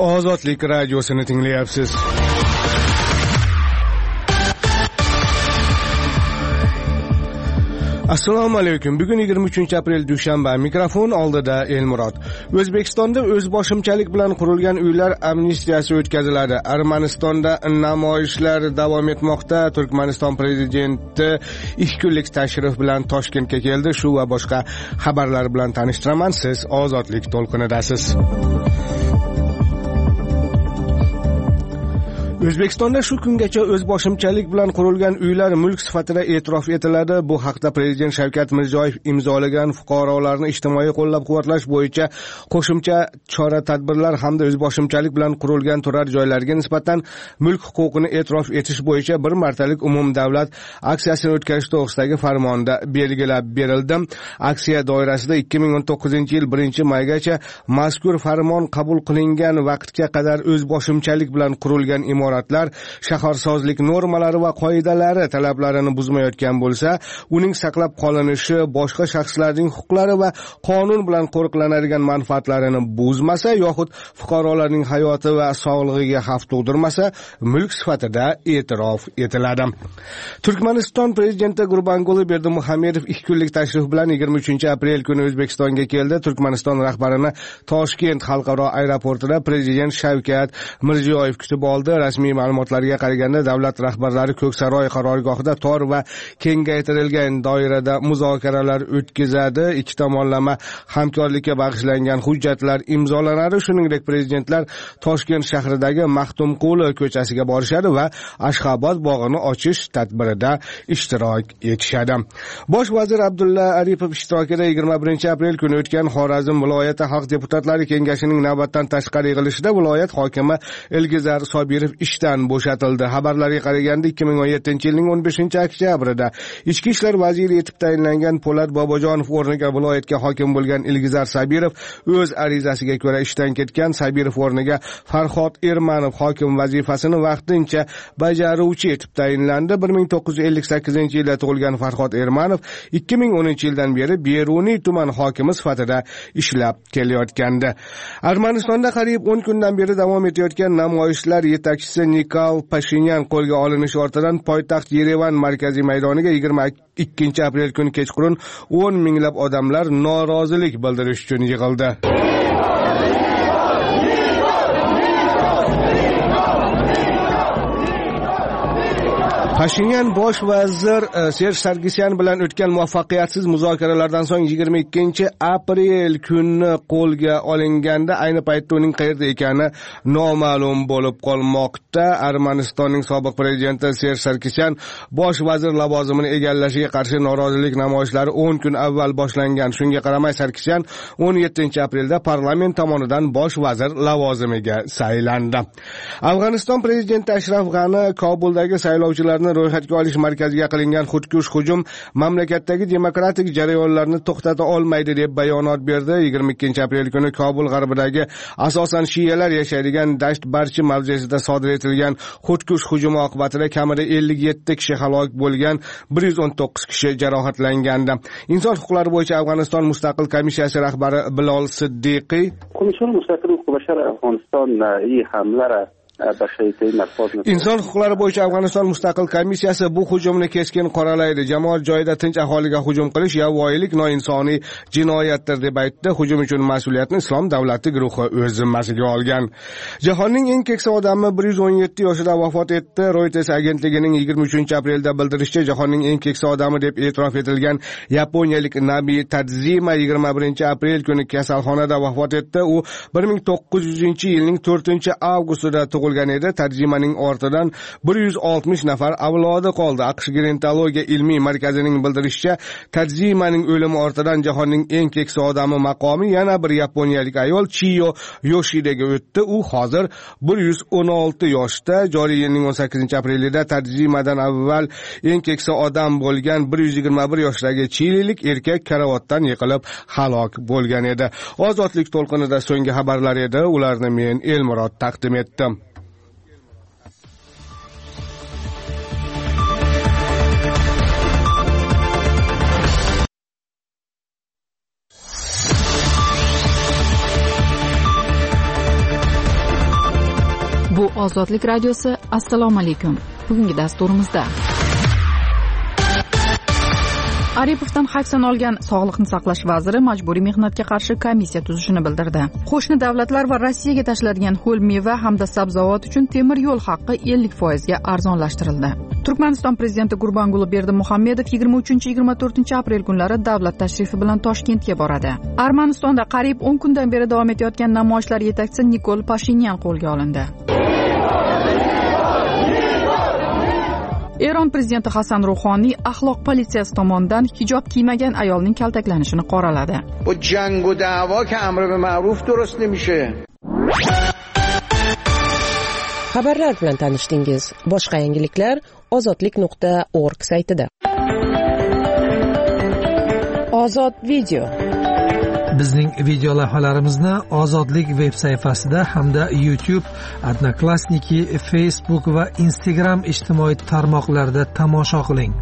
Ozodlik radiosini tinglayapsiz. Assalomu alaykum. Bugun 23-aprel dushanba. Mikrofon oldida Elmurod. O'zbekistonda o'zboshimchalik bilan qurilgan uylar amnistiyasi o'tkaziladi. Armanistonda namoyishlar davom etmoqda. Turkmaniston prezidenti 2 kunlik tashrif bilan Toshkentga keldi. Shu va boshqa xabarlar bilan tanishtiraman. Siz Ozodlik to'lqinidasiz. O'zbekistonda shu kungacha o'zboshimchalik bilan qurilgan uylar mulk sifatida e'tirof etiladi. Bu haqda Prezident Shavkat Mirziyoyev imzolagan fuqarolarni ijtimoiy qo'llab-quvvatlash bo'yicha qo'shimcha chora-tadbirlar hamda o'zboshimchalik bilan qurilgan turar joylarga nisbatan mulk huquqini e'tirof etish bo'yicha bir martalik umumdavlat aksiyasini o'tkazish to'g'risidagi farmonda belgilab berildi. Aksiya doirasida 2019-yil 1-maygacha mazkur farmon qabul qilingan vaqtga qadar o'zboshimchalik bilan qurilgan shaharsozlik normalari va qoidalari talablarini buzmayotgan bo'lsa, uning saqlab qolinishi boshqa shaxslarning huquqlari va qonun bilan qo'riqlanadigan manfaatlarini buzmasa yoxud fuqarolarning hayoti va sog'lig'iga xavf tug'dirmasa, mulk sifatida e'tirof etiladi. Turkmaniston prezidenti Gurbanguli Berdimuhamedov 2 kunlik tashrif bilan 23-aprel kuni O'zbekistonga keldi. Turkmaniston rahbarini Toshkent xalqaro aeroportida prezident Shavkat Mirziyoyev kutib oldi. Rasmiy ma'lumotlarga qaraganda davlat rahbarlari Ko'ksaroy qarorgohida tor va kengaytirilgan doirada muzokaralar o'tkazadi. Ikki tomonlama hamkorlikka bag'ishlangan hujjatlar imzolanadi. Shuningdek, prezidentlar Toshkent shahridagi Maxtumquli ko'chasiga borishadi va Ashxobod bog'ini ochish tadbirida ishtirok etishadi. Bosh vazir Abdulla Aripov ishtirokida 21-aprel kuni o'tgan Xorazm viloyati xalq deputatlari kengashining navbatdan tashqari yig'ilishida viloyat hokimi Ilgizar Sobirov ishdan bo'shatildi. Xabarlarga qaraganda 2017-yilning 15-oktyabrida Ichki ishlar vaziri etib tayinlangan Po'lat Bobojonov o'rniga viloyatga hokim bo'lgan Ilgizar Sabirov o'z arizasiga ko'ra ishdan ketgan. Sabirov o'rniga Farhod Ermanov hokim vazifasini vaqtincha bajaruvchi etib tayinlandi. 1958-yilda tug'ilgan Farhod Ermanov 2010-yildan beri Beruniy tuman hokimi sifatida ishlab kelayotgandi. Armanistonda qariyb 10 kundan beri davom etayotgan namoyishlar yetakchisi Nikol Pashinyan qo'lga olinishi ortidan poytaxt Yerevan markaziy maydoniga 22-aprel kuni kechqurun 10 minglab odamlar norozilik bildirish uchun yig'ildi. Pashinyan bosh vazir Serj Sargsyan bilan o'tgan muvaffaqiyatsiz muzokaralardan so'ng 22-aprel kuni qo'lga olinganda ayni paytda uning qayerda ekani noma'lum bo'lib qolmoqda. Armanistonning sobiq prezidenti Serj Sargsyan bosh vazir lavozimini egallashiga qarshi norozilik namoyishlari 10 kun avval boshlangan. Shunga qaramay Sargsyan 17-aprelda parlament tomonidan bosh vazir lavozimiga saylandi. Afg'oniston prezidenti Ashraf G'ani Kobuldagi saylovchilarni ro'yxatga olish markaziga qilingan xudkush hujum mamlakatdagi demokratik jarayonlarni to'xtata olmaydi deb bayonot berdi. 22-aprel kuni Kobul g'arbidagi asosan shiyalar yashaydigan Dasht Barchi mavzesida sodir etilgan xudkush hujumi oqibatida kamida 57 kishi halok bo'lgan, 119 kishi jarohatlangandi. Inson huquqlari bo'yicha Afg'oniston mustaqil komissiyasi rahbari Bilol Siddiqiy Komisyon Mustaqil Huquq Bashar Afg'oniston hamlari Inson huquqlari bo'yicha Afg'oniston mustaqil komissiyasi bu hujumni keskin qoralaydi. Jamoat joyida tinch aholiga hujum qilish yovvoyilik noinsoniy jinoyatdir deb aytdi. Hujum uchun mas'uliyatni Islom davlati guruhi o'z zimmasiga olgan. Jahonning eng keksa odami 117 yoshida vafot etdi. Reuters agentligining 23-aprelda bildirishicha, jahonning eng keksa odami deb e'tirof etilgan yaponiyalik Nabi Tadzima 21-aprel kuni kasalxonada vafot etdi. U 1900-yilning 4-avgustida tug'ilgan edi. Tarjimaning ortidan 160 nafar avlodi qoldi. AQSh gerontologiya ilmiy markazining bildirishicha, Tarjimaning o'limi ortidan jahonning eng keksa odami maqomi yana bir yaponiyalik ayol Chiyo Yoshidaga o'tdi. U hozir 116 yoshda. Joriy yilning 18-aprelida Tarjimadan avval eng keksa odam bo'lgan 121 yoshdagi chililik erkak karavotdan yiqilib halok bo'lgan edi. Ozodlik to'lqinida so'nggi xabarlar edi. Ularni men Elmurod taqdim etdim. Ozodlik radiosi. Assalomu alaykum. Bugungi dasturimizda Aripovdan hayfsan olgan Sog'liqni saqlash vaziri majburiy mehnatga qarshi komissiya tuzishini bildirdi. Qo'shni davlatlar va Rossiyaga tashlanadigan ho'l meva hamda sabzavot uchun temir yo'l haqqi 50% ga arzonlashtirildi. Turkmaniston prezidenti Gurbanguli Berdimuhamedov 23-24 aprel kunlari davlat tashrifi bilan Toshkentga boradi. Armanistonda qariyb 10 kundan beri davom etayotgan namoyishlar yetakchisi Nikol Pashinyan qo'lga olindi. Eron prezidenti Hasan Ruhoniy axloq politsiyasi tomonidan hijob kiymagan ayolning kaltaklanishini qoraladi. Bu jang va da'vo ki amr bil ma'ruf durust nemishi. Xabarlar bilan tanishdingiz. Boshqa yangiliklar ozodlik.org saytida. Ozod video. Bizning video lavhalarimizni Ozodlik veb sayfasida hamda YouTube, Odnoklassniki, Facebook va Instagram ijtimoiy tarmoqlarida tomosha qiling.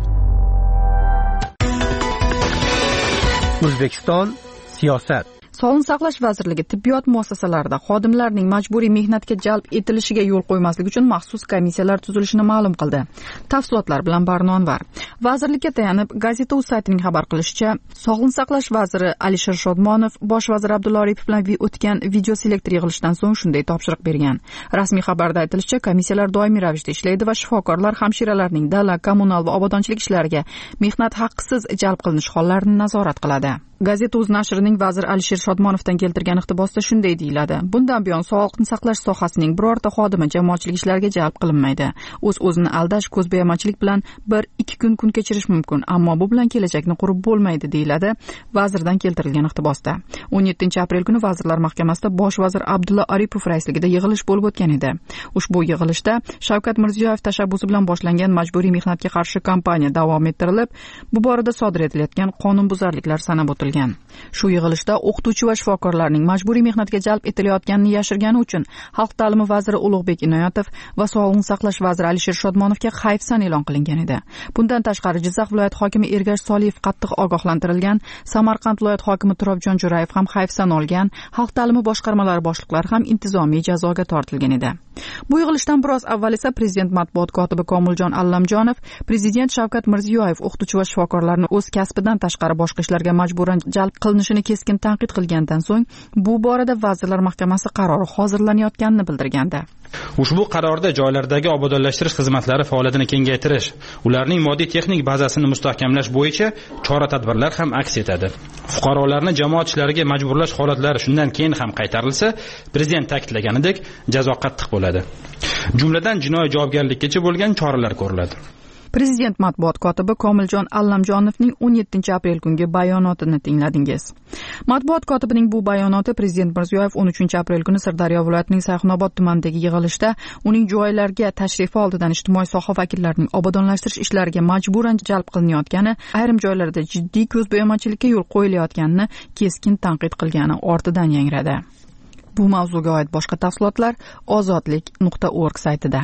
O'zbekiston siyosat. Sog'liqni saqlash vazirligi tibbiyot muassasalarida xodimlarning majburiy mehnatga jalb etilishiga yo'l qo'ymaslik uchun maxsus komissiyalar tuzilishini ma'lum qildi. Tafsilotlar bilan Barnonvar. Vazirlikka tayanib, Gazeta.uz saytining xabar qilishicha, Sog'liqni saqlash vaziri Alisher Shodmonov bosh vazir Abdulla Aripov bilan o'tgan video selektor yig'ilishidan so'ng shunday topshiriq bergan. Rasmiy xabarda aytilishicha, komissiyalar doimiy ravishda ishlaydi va shifokorlar, hamshiralarning dala, kommunal va obodonchilik ishlariga mehnat haqqisiz jalb qilinish hollarini nazorat qiladi. Gazeta.uz nashrining vazir Alisher Shodmonovdan keltirgan iqtibosda shunday deyiladi. Bundan buyon sog'liqni saqlash sohasining birorta xodimi jamoatchilik ishlariga jalb qilinmaydi. O'z-o'zini aldash, ko'zbo'yamachilik bilan 1-2 kun kechirish mumkin, ammo bu bilan kelajakni qurib bo'lmaydi, deyiladi vazirdan keltirilgan iqtibosda. 17-aprel kuni Vazirlar Mahkamasida bosh vazir Abdulla Aripov raisligida yig'ilish bo'lib o'tgan edi. Ushbu yig'ilishda Shavkat Mirziyoyev tashabbusi bilan boshlangan majburiy mehnatga qarshi kampaniya davom ettirilib, bu borada sodir etilayotgan qonunbuzarliklar sanab o'tilgan. Shu yig'ilishda o'qituvchi va shifokorlarning majburiy mehnatga jalb etilayotganini yashirgani uchun Xalq ta'limi vaziri Ulug'bek Inoyatov va Sog'liqni saqlash vaziri Alisher Shodmonovga hayfsan e'lon qilingan edi. Bundan tashqari Jizzax viloyat hokimi Ergash Soliyev qattiq ogohlantirilgan, Samarqand viloyat hokimi Turobjon Jo'rayev ham hayfsan olgan, Xalq ta'limi boshqarmalari boshliqlari ham intizomiy jazoga tortilgan edi. Bu yig'ilishdan biroz avval esa prezident matbuot kotibi Komiljon Allamjonov prezident Shavkat Mirziyoyev o'qituvchi va shifokorlarni o'z kasbidan tashqari boshqa ishlarga majburan jalb qilinishini keskin tanqid qilgandan so'ng bu borada Vazirlar Mahkamasi qarori hozirlanayotganini bildirgandi. Ushbu qarorda joylardagi obodonlashtirish xizmatlari faoliyatini kengaytirish, ularning moddiy texnik bazasini mustahkamlash bo'yicha chora-tadbirlar ham aks etadi. Fuqarolarni jamoat ishlariga majburlash holatlari shundan keyin ham qaytarilsa, prezident ta'kidlaganidek, jazo qattiq bo'ladi. Jumladan jinoiy javobgarlikkacha bo'lgan choralar ko'riladi. Prezident matbuot kotibi Komiljon Allamjonovning 17-aprel kungi bayonotini tingladingiz. Matbuot kotibining bu bayonoti Prezident Mirziyoyev 13-aprel kuni Sirdaryo viloyatining Sayxunobod tumanidagi yig'ilishda uning joylarga tashrifi oldidan ijtimoiy soha vakillarining obodonlashtirish ishlariga majburan jalb qilinayotgani, ayrim joylarda jiddiy ko'zbo'yamachilikka yo'l qo'yilayotganini keskin tanqid qilgani ortidan yangradi. Bu mavzuga oid boshqa tafsilotlar ozodlik.org saytida.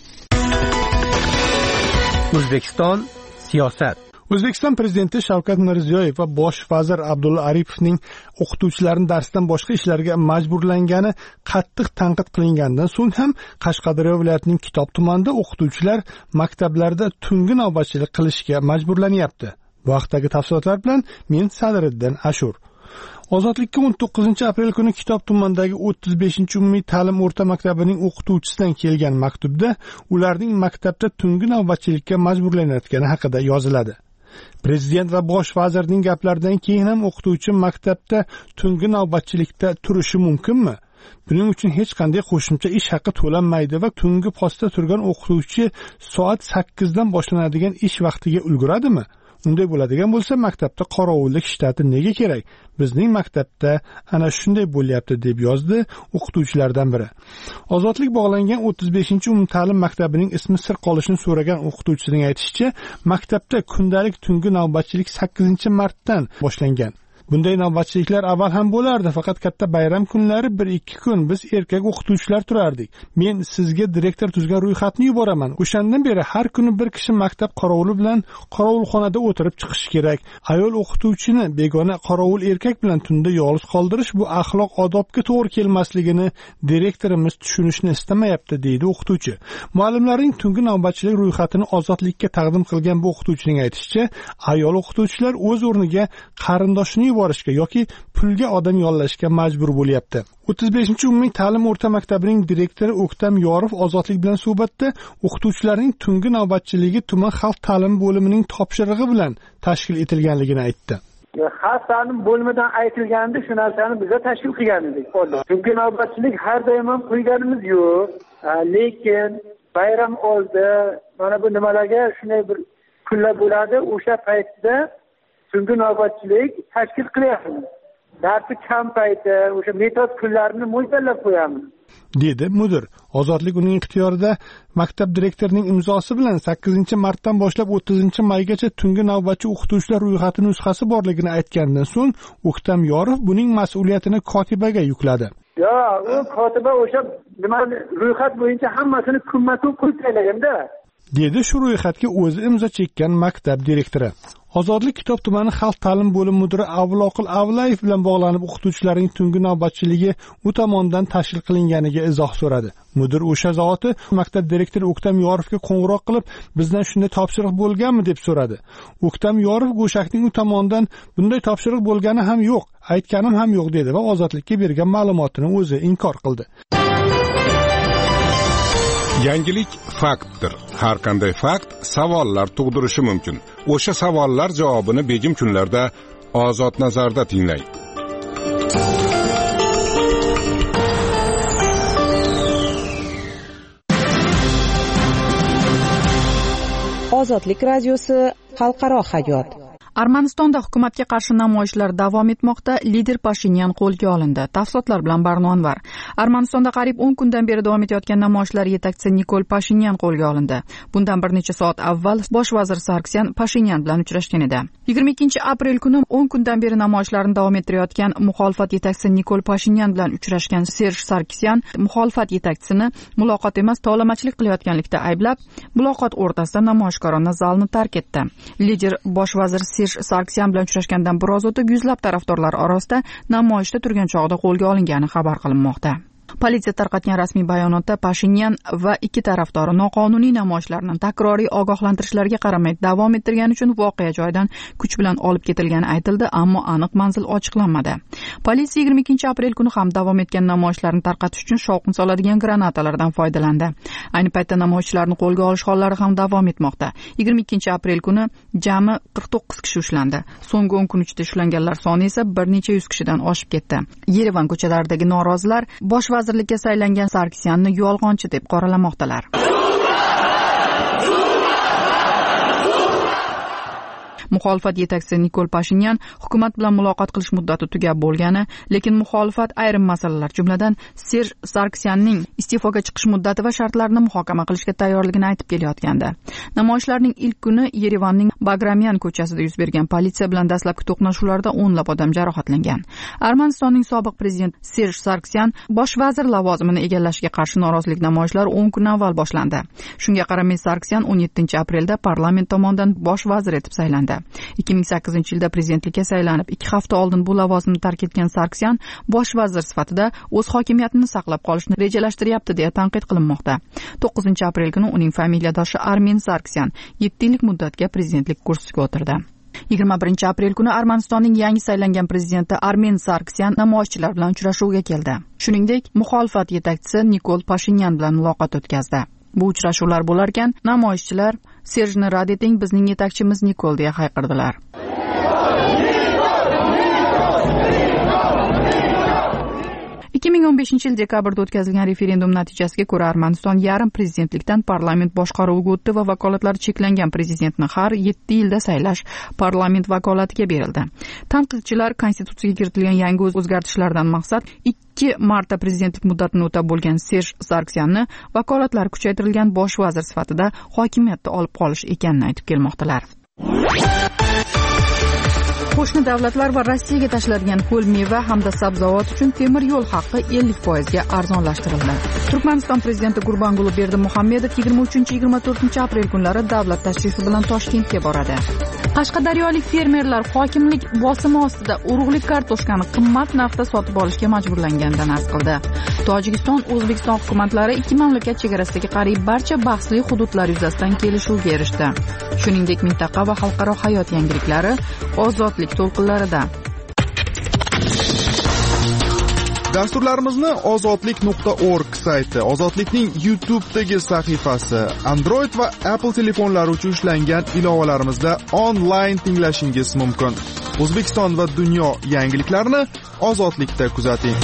O'zbekiston siyosat. O'zbekiston prezidenti Shavkat Mirziyoyev va bosh vazir Abdulla Aripovning o'qituvchilarni darsdan boshqa ishlarga majburlangani qattiq tanqid qilingandan so'ng ham Qashqadaryo viloyatining Kitob tumanida o'qituvchilar maktablarda tungi navbatchilik qilishga majburlanyapti. Bu haqdagi tafsilotlar bilan men Sadriddin Ashur. Ozodlikka 19-aprel kuni Kitob tumanidagi 35-umumiy ta'lim o'rta maktabining o'qituvchisidan kelgan maktubda ularning maktabda tungi navbatchilikka majburlanayotgani haqida yoziladi. Prezident va bosh vazirning gaplaridan keyin ham o'qituvchi maktabda tungi navbatchilikda turishi mumkinmi? Buning uchun hech qanday qo'shimcha ish haqi to'lanmaydi va tungi postda turgan o'qituvchi soat 8 dan boshlanadigan ish vaqtiga ulguradimi? Unday bo'ladigan bo'lsa, maktabda qorovullik shtati nega kerak? Bizning maktabda ana shunday bo'lyapti, deb yozdi o'qituvchilardan biri. Ozodlik bog'langan 35-umumta'lim maktabining ismi sir qolishini so'ragan o'qituvchining aytishicha, maktabda kundalik tungi navbatchilik 8-martdan boshlangan. Bunday navbatchiliklar avval ham bo'lardi, faqat katta bayram kunlari 1-2 kun biz erkak o'qituvchilar turardik. Men sizga direktor tuzgan ro'yxatni yuboraman. O'shandan beri har kuni bir kishi maktab qorovuli bilan qorovulxonada o'tirib chiqishi kerak. Ayol o'qituvchini begona qorovul erkak bilan tunda yolg'iz qoldirish bu axloq odobga to'g'ri kelmasligini direktorimiz tushunishni istamayapti, deydi o'qituvchi. Muallimlarning tungi navbatchilik ro'yxatini ozodlikka taqdim qilgan bu o'qituvchining aytishicha, ayol o'qituvchilar o'z o'rniga qarindoshini yuborishga yoki pulga odam yollashga majbur bo'lyapti. 35-umumiy ta'lim o'rta maktabining direktori O'ktam Yorov Ozodlik bilan suhbatda o'qituvchilarning tungi navbatchiligi tuman xalq ta'limi bo'limining topshirig'i bilan tashkil etilganligini aytdi. Xalq ta'lim bo'limidan aytilganda shu narsani biza tashkil qilgan edik. Tungi navbatchilik har doim ham qo'yganimiz yo'q. Lekin bayram oldi, mana bu nimalarga shunday bir kunlar bo'ladi, o'sha paytda tungi navbatchilik tashkil qilyapmiz. Darsi kam payti, o'sha metod kunlarini mo'ljallab qo'yamiz, dedi mudir. Ozodlik uning ixtiyorida maktab direktorining imzosi bilan 8-martdan boshlab 30-maygacha tungi navbatchi o'qituvchilar ro'yxati nusxasi borligini aytgandan so'ng O'ktam Yorov buning mas'uliyatini kotibaga yukladi. U kotiba o'sha nima ro'yxat bo'yicha hammasini kunma-kun qo'yib tashlaganda, dedi shu ro'yxatga o'zi imzo chekkan maktab direktori. Ozodlik Kitob tumani xalq ta'lim bo'limi mudiri Avloqil Avlayev bilan bog'lanib o'qituvchilarning tungi navbatchiligi u tomonidan tashkil qilinganiga izoh so'radi. Mudir o'sha zoti maktab direktori O'ktam Yorovga qo'ng'iroq qilib, bizdan shunday topshiriq bo'lganmi deb so'radi. O'ktam Yorov Go'shakning u tomonidan bunday topshiriq bo'lgani ham yo'q, aytganim ham yo'q dedi va Ozodlikka bergan ma'lumotini o'zi inkor qildi. Yangilik faktdir. Har qanday fakt savollar tug'dirishi mumkin. O'sha savollar javobini begim kunlarda Ozod nazarda tinglang. Ozodlik radiosi xalqaro hayot. Armanistonda hukumatga qarshi namoyishlar davom etmoqda. Lider Pashinyan qo'lga olindi. Tafsilotlar bilan Barnonvar. Armanistonda qariyb 10 kundan beri davom etayotgan namoyishlar yetakchisi Nikol Pashinyan qo'lga olindi. Bundan bir necha soat avval bosh vazir Sargsyan Pashinyan bilan uchrashgan edi. 22-aprel kuni 10 kundan beri namoyishlarni davom ettirayotgan muxolifat yetakchisi Nikol Pashinyan bilan uchrashgan Serj Sargsyan muxolifat yetakchisini muloqot emas, tovlamachilik qilayotganlikda ayblab, muloqot o'rtasida namoyishkorona zalni tark etdi. Lider bosh vazir Serj Sargsyan bilan uchrashgandan biroz o'tib yuzlab tarafdorlar orasida namoyishda turgan chog'da qo'lga olingani xabar qilinmoqda. Politsiya tarqatgan rasmiy bayonotda Pashinyan va ikki tarafdori noqonuniy namoyishlarni takroriy ogohlantirishlarga qaramay davom ettirgani uchun voqea joyidan kuch bilan olib ketilgani aytildi, ammo aniq manzil ochiqlanmadi. Politsiya 22-aprel kuni ham davom etgan namoyishlarni tarqatish uchun shovqin soladigan granatalardan foydalandi. Ayni paytda namoyishchilarni qo'lga olish hollari ham davom etmoqda. 22-aprel kuni jami 49 kishi ushlandi. So'nggi 10 kun ichida ushlanganlar soni esa bir necha yuz kishidan oshib ketdi. Yerevan ko'chalaridagi norozilar bosh vazirlikka saylangan Sargsyanni yolg'onchi deb qoralamoqdalar. Muxolifat yetakchisi Nikol Pashinyan hukumat bilan muloqot qilish muddati tugab bo'lgani, lekin muxolifat ayrim masalalar, jumladan Serj Sargsyanning iste'foga chiqish muddati va shartlarini muhokama qilishga tayyorligini aytib kelayotgandi. Namoyishlarning ilk kuni Yerevanning Bagramyan ko'chasida yuz bergan. Politsiya bilan dastlabki to'qnashuvlarda o'nlab odam jarohatlangan. Armanistonning sobiq prezidenti Serj Sargsyan bosh vazir lavozimini egallashiga qarshi norozilik namoyishlari 10 kun avval boshlandi. Shunga qaramay Sargsyan 17-aprelda parlament tomonidan bosh vazir etib saylandi. 2008-yilda prezidentlikka saylanib, 2 hafta oldin bu lavozimni tark etgan Sargsyan bosh vazir sifatida o'z hokimiyatini saqlab qolishni rejalashtiryapti deya tanqid qilinmoqda. 9-aprel kuni uning familiyadoshi Armen Sargsyan 7 yillik muddatga prezidentlik kursisiga o'tirdi. 21-aprel kuni Armanistonning yangi saylangan prezidenti Armen Sargsyan namoyishchilar bilan uchrashuvga keldi. Shuningdek, muxolifat yetakchisi Nikol Pashinyan bilan muloqot o'tkazdi. Bu uchrashuvlar bo'larkan, namoyishchilar Serjni rad eting, bizning yetakchimiz Nikol deya hayqirdilar. yil dekabrda o'tkazilgan referendum natijasiga ko'ra Armaniston yarim prezidentlikdan parlament boshqaruviga o'tdi va vakolatlari cheklangan prezidentni har 7 yilda saylash parlament vakolatiga berildi. Tanqidchilar konstitutsiyaga kiritilgan yangi o'zgartishlardan maqsad 2 marta prezidentlik muddatini o'tab bo'lgan Serj Sargsyanni vakolatlari kuchaytirilgan bosh vazir sifatida hokimiyatda olib qolish ekanini aytib kelmoqdalar. Qo'shni davlatlar va Rossiyaga tashlanadigan qo'l meva hamda sabzavot uchun temir yo'l haqi 50% ga arzonlashtirildi. Turkmaniston prezidenti Gurbanguli Berdimuhamedov 23-24 aprel kunlari davlat tashrifi bilan Toshkentga boradi. Qashqadaryolik fermerlar hokimlik bosimi ostida urug'lik kartoshkani qimmat narxda sotib olishga majburlanganidan arz qildi. Tojikiston, O'zbekiston hukumatlari ikki mamlakat chegarasidagi qariyb barcha bahsli hududlar yuzasidan kelishuvga erishdi. Shuningdek, mintaqa va xalqaro hayot yangiliklari ozodlik to'lqinlarida. Dasturlarimizni ozodlik.org sayti, Ozodlikning YouTube'dagi sahifasi, Android va Apple telefonlari uchun ishlangan ilovalarimizda onlayn tinglashingiz mumkin. O'zbekiston va dunyo yangiliklarini Ozodlikda kuzating.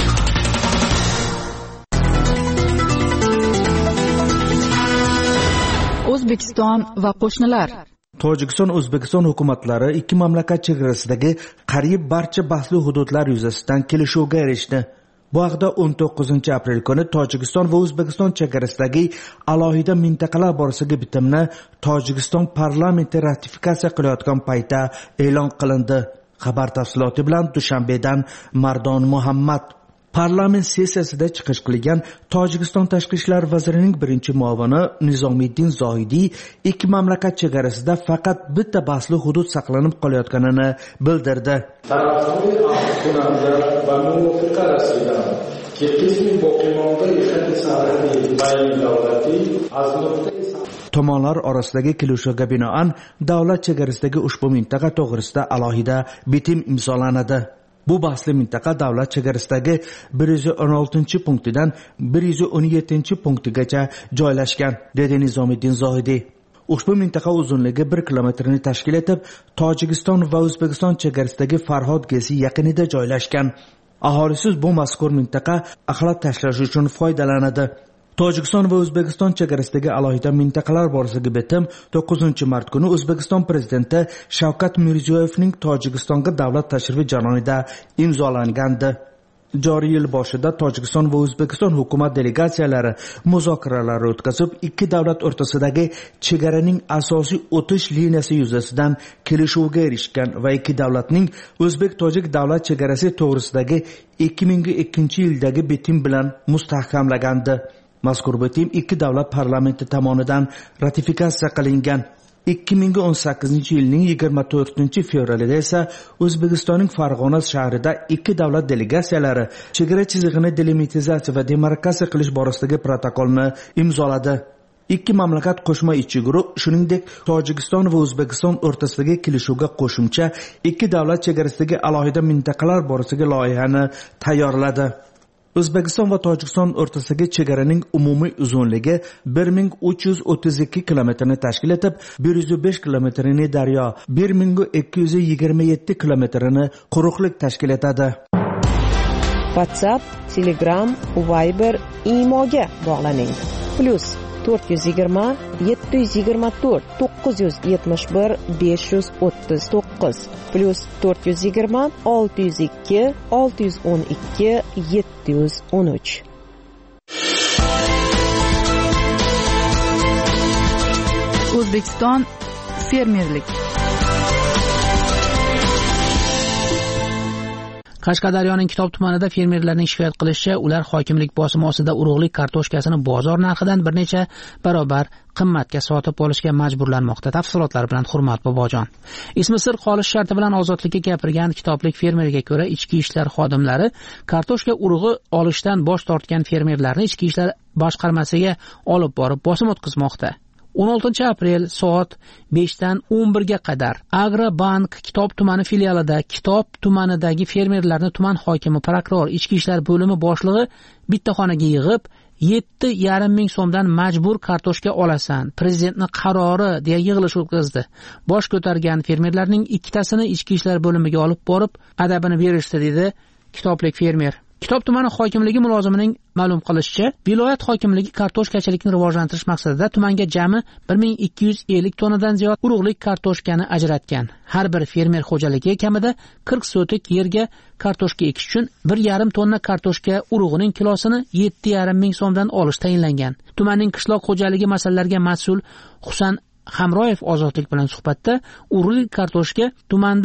O'zbekiston va qo'shnilar. Tojikiston, O'zbekiston hukumatlari ikki mamlakat chegarasidagi qariyb barcha bahsli hududlar yuzasidan kelishuvga erishdi. Bu haqda 19 aprel kuni Tojikiston va O'zbekiston chegarasidagi alohida mintaqalar borasidagi bitimni Tojikiston parlamenti ratifikatsiya qilayotgan paytda e'lon qilindi. Xabar tafsiloti bilan Dushanbedan Mardon Muhammad. Parlament sessiyasida chiqish qilgan Tojikiston tashqi ishlar vazirining birinchi muavini Nizomiddin Zohidiy ikki mamlakat chegarasida faqat bitta bahsli hudud saqlanib qolayotganini bildirdi. Tomonlar orasidagi kelishuvga binoan davlat chegarasidagi ushbu mintaqa to'g'risida alohida bitim imzolanadi. Bu bahsli mintaqa davlat chegarasidagi 116-punktidan 117-punktigacha joylashgan, dedi Nizomiddin Zohidiy. Ushbu mintaqa uzunligi 1 kilometrni tashkil etib, Tojikiston va O'zbekiston chegarasidagi Farhod gesi yaqinida joylashgan. Aholisiz bu mazkur mintaqa axlat tashlash uchun foydalanadi. Tojikiston va O'zbekiston chegarasidagi alohida mintaqalar borasidagi bitim 9-mart kuni O'zbekiston prezidenti Shavkat Mirziyoyevning Tojikistonga davlat tashrifi jarayonida imzolangandi. Joriy yil boshida Tojikiston va O'zbekiston hukumat delegatsiyalari muzokaralar o'tkazib, ikki davlat o'rtasidagi chegaraning asosiy o'tish liniyasi yuzasidan kelishuvga erishgan va ikki davlatning O'zbek-Tojik davlat chegarasi to'g'risidagi 2002-yildagi bitim bilan mustahkamlagandi. Mazkur bitim ikki davlat parlamenti tomonidan ratifikatsiya qilingan. 2018-yilning 24-fevralida esa O'zbekistonning Farg'ona shahrida ikki davlat delegatsiyalari chegara chizig'ini delimitizatsiya va demarkatsiya qilish borasidagi protokolni imzoladi. Ikki mamlakat qo'shma ishchi guruh, shuningdek, Tojikiston va O'zbekiston o'rtasidagi kelishuvga qo'shimcha ikki davlat chegarasidagi alohida mintaqalar borasidagi loyihani tayyorladi. O'zbekiston va Tojikiston o'rtasidagi chegaraning umumiy uzunligi 1332 kilometrni tashkil etib, 105 kilometrini daryo, 1227 kilometrini quruqlik tashkil etadi. WhatsApp, Telegram, Viber, Imoga bog'laning. +420 724 971 539 +420 602 612 713. O'zbekiston fermerlik. Qashqadaryoning Kitob tumanida fermerlarning shikoyat qilishicha, ular hokimlik bosimi ostida urug'lik kartoshkasini bozor narxidan bir necha barobar qimmatga sotib olishga majburlanmoqda. Tafsilotlar bilan Hurmat Bobojon. Ismi sir qolish sharti bilan ozodlikka gapirgan kitoblik fermerga ko'ra, ichki ishlar xodimlari kartoshka urug'i olishdan bosh tortgan fermerlarni ichki ishlar boshqarmasiga olib borib bosim o'tkazmoqda. 16 aprel soat 5 dan 11 ga qadar Agrobank Kitob tumani filialida Kitob tumanidagi fermerlarni tuman hokimi, prokuror, ichki ishlar bo'limi boshlig'i bitta xonaga yig'ib 7,5 ming so'mdan majbur kartoshka olasan, prezidentning qarori deya yig'ilish o'tkazdi. Bosh ko'targan fermerlarning ikkitasini ichki ishlar bo'limiga olib borib adabini berishdi, dedi kitoblik fermer. Kitob tumani hokimligi mulozimining ma'lum qilishicha, viloyat hokimligi kartoshkachilikni rivojlantirish maqsadida tumanga jami 1250 tonnadan ziyod urug'lik kartoshkani ajratgan. Har bir fermer xo'jaligi kamida 40 sotik yerga kartoshka ekish uchun 1,5 tonna kartoshka urug'ining kilosini 7,5 ming so'mdan olish tayinlangan. Tumanning qishloq xo'jaligi masalalariga mas'ul Husan Hamroyev Ozodlik bilan suhbatda urug'lik kartoshka tumanda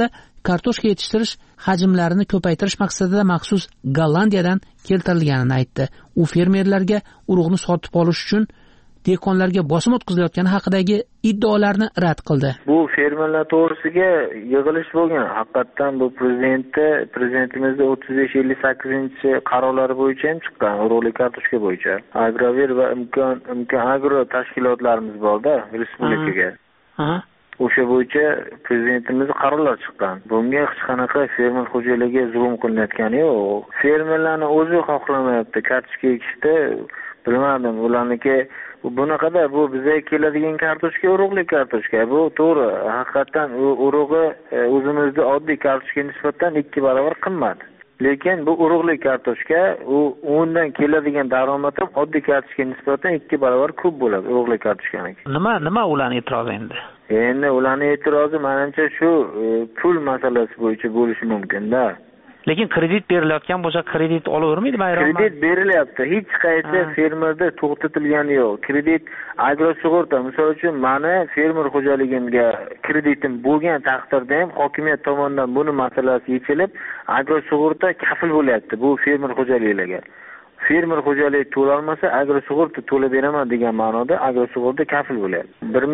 kartoshka yetishtirish hajmlarini ko'paytirish maqsadida maxsus Gollandiyadan keltirilganini aytdi. U fermerlarga urug'ni sotib olish uchun dehqonlarga bosim o'tkazilayotgani haqidagi iddaolarni rad qildi. Bu fermerlar to'g'risiga yig'ilish bo'lgan. Haqiqatan bu prezidentimizning 35-58-qarorlari bo'yicha ham chiqqan, urug'li kartoshka bo'yicha. Agrover va imkon agro tashkilotlarimiz bor-da respublikaga. O'sha bo'yicha prezidentimizning qarorlari chiqqan. Bunga hech qanaqa fermer xo'jaligiga zulm qilinayotgani yo'q. Fermerlarning o'zi xohlamayapti kartoshka ekishda. Bilmadim, ularniki bunaqada bu bizga keladigan kartoshka urug'li kartoshka. Bu to'g'ri, haqiqatan urug'i o'zimizda oddiy kartoshkaga nisbatan 2 barobar qimmat. Lekin bu urug'li kartoshka, undan keladigan daromad ham oddiy kartoshkaga nisbatan 2 barobar ko'p bo'ladi urug'li kartoshkaniki. Nima ularning e'tirozi endi? Endi ularning e'tirozi menimcha shu pul masalasi bo'yicha bo'lishi mumkin-da. Lekin kredit berilayotgan bo'lsa, kredit olavermaydi bayramda. Kredit berilyapti. Hech qaysi fermerda to'xtatilgani yo'q. Kredit agrosug'urta, misol uchun, meni fermer xo'jaligimga kreditim bo'lgan taqdirda ham hokimiyat tomonidan buni masalasi yechilib, agrosug'urta kafil bo'lyapti bu fermer xo'jaliklarga. Fermer xo'jaligi to'la olmasa, agrosug'urta to'lab beraman degan ma'noda agrosug'urta kafil bo'lyapti.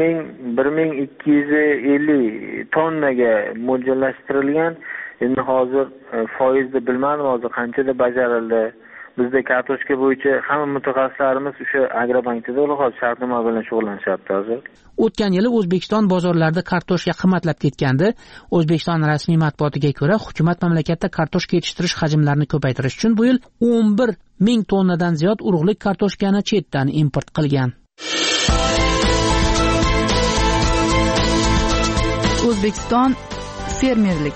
1250 tonnaga mo'ljallashtirilgan. Endi hozir foizni bilmadim, hozir qanchada bajarildi. Bizda kartoshka bo'yicha hamma mutaxassislarimiz o'sha Agrobankda hozir shartnoma bilan shug'ullanishyapti hozir. O'tgan yili O'zbekiston bozorlarida kartoshka qimmatlab ketgandi. O'zbekiston rasmiy matbuotiga ko'ra, hukumat mamlakatda kartoshka yetishtirish hajmlarini ko'paytirish uchun bu yil 11 ming tonnadan ziyod urug'lik kartoshkani chetdan import qilgan. O'zbekiston fermerlik.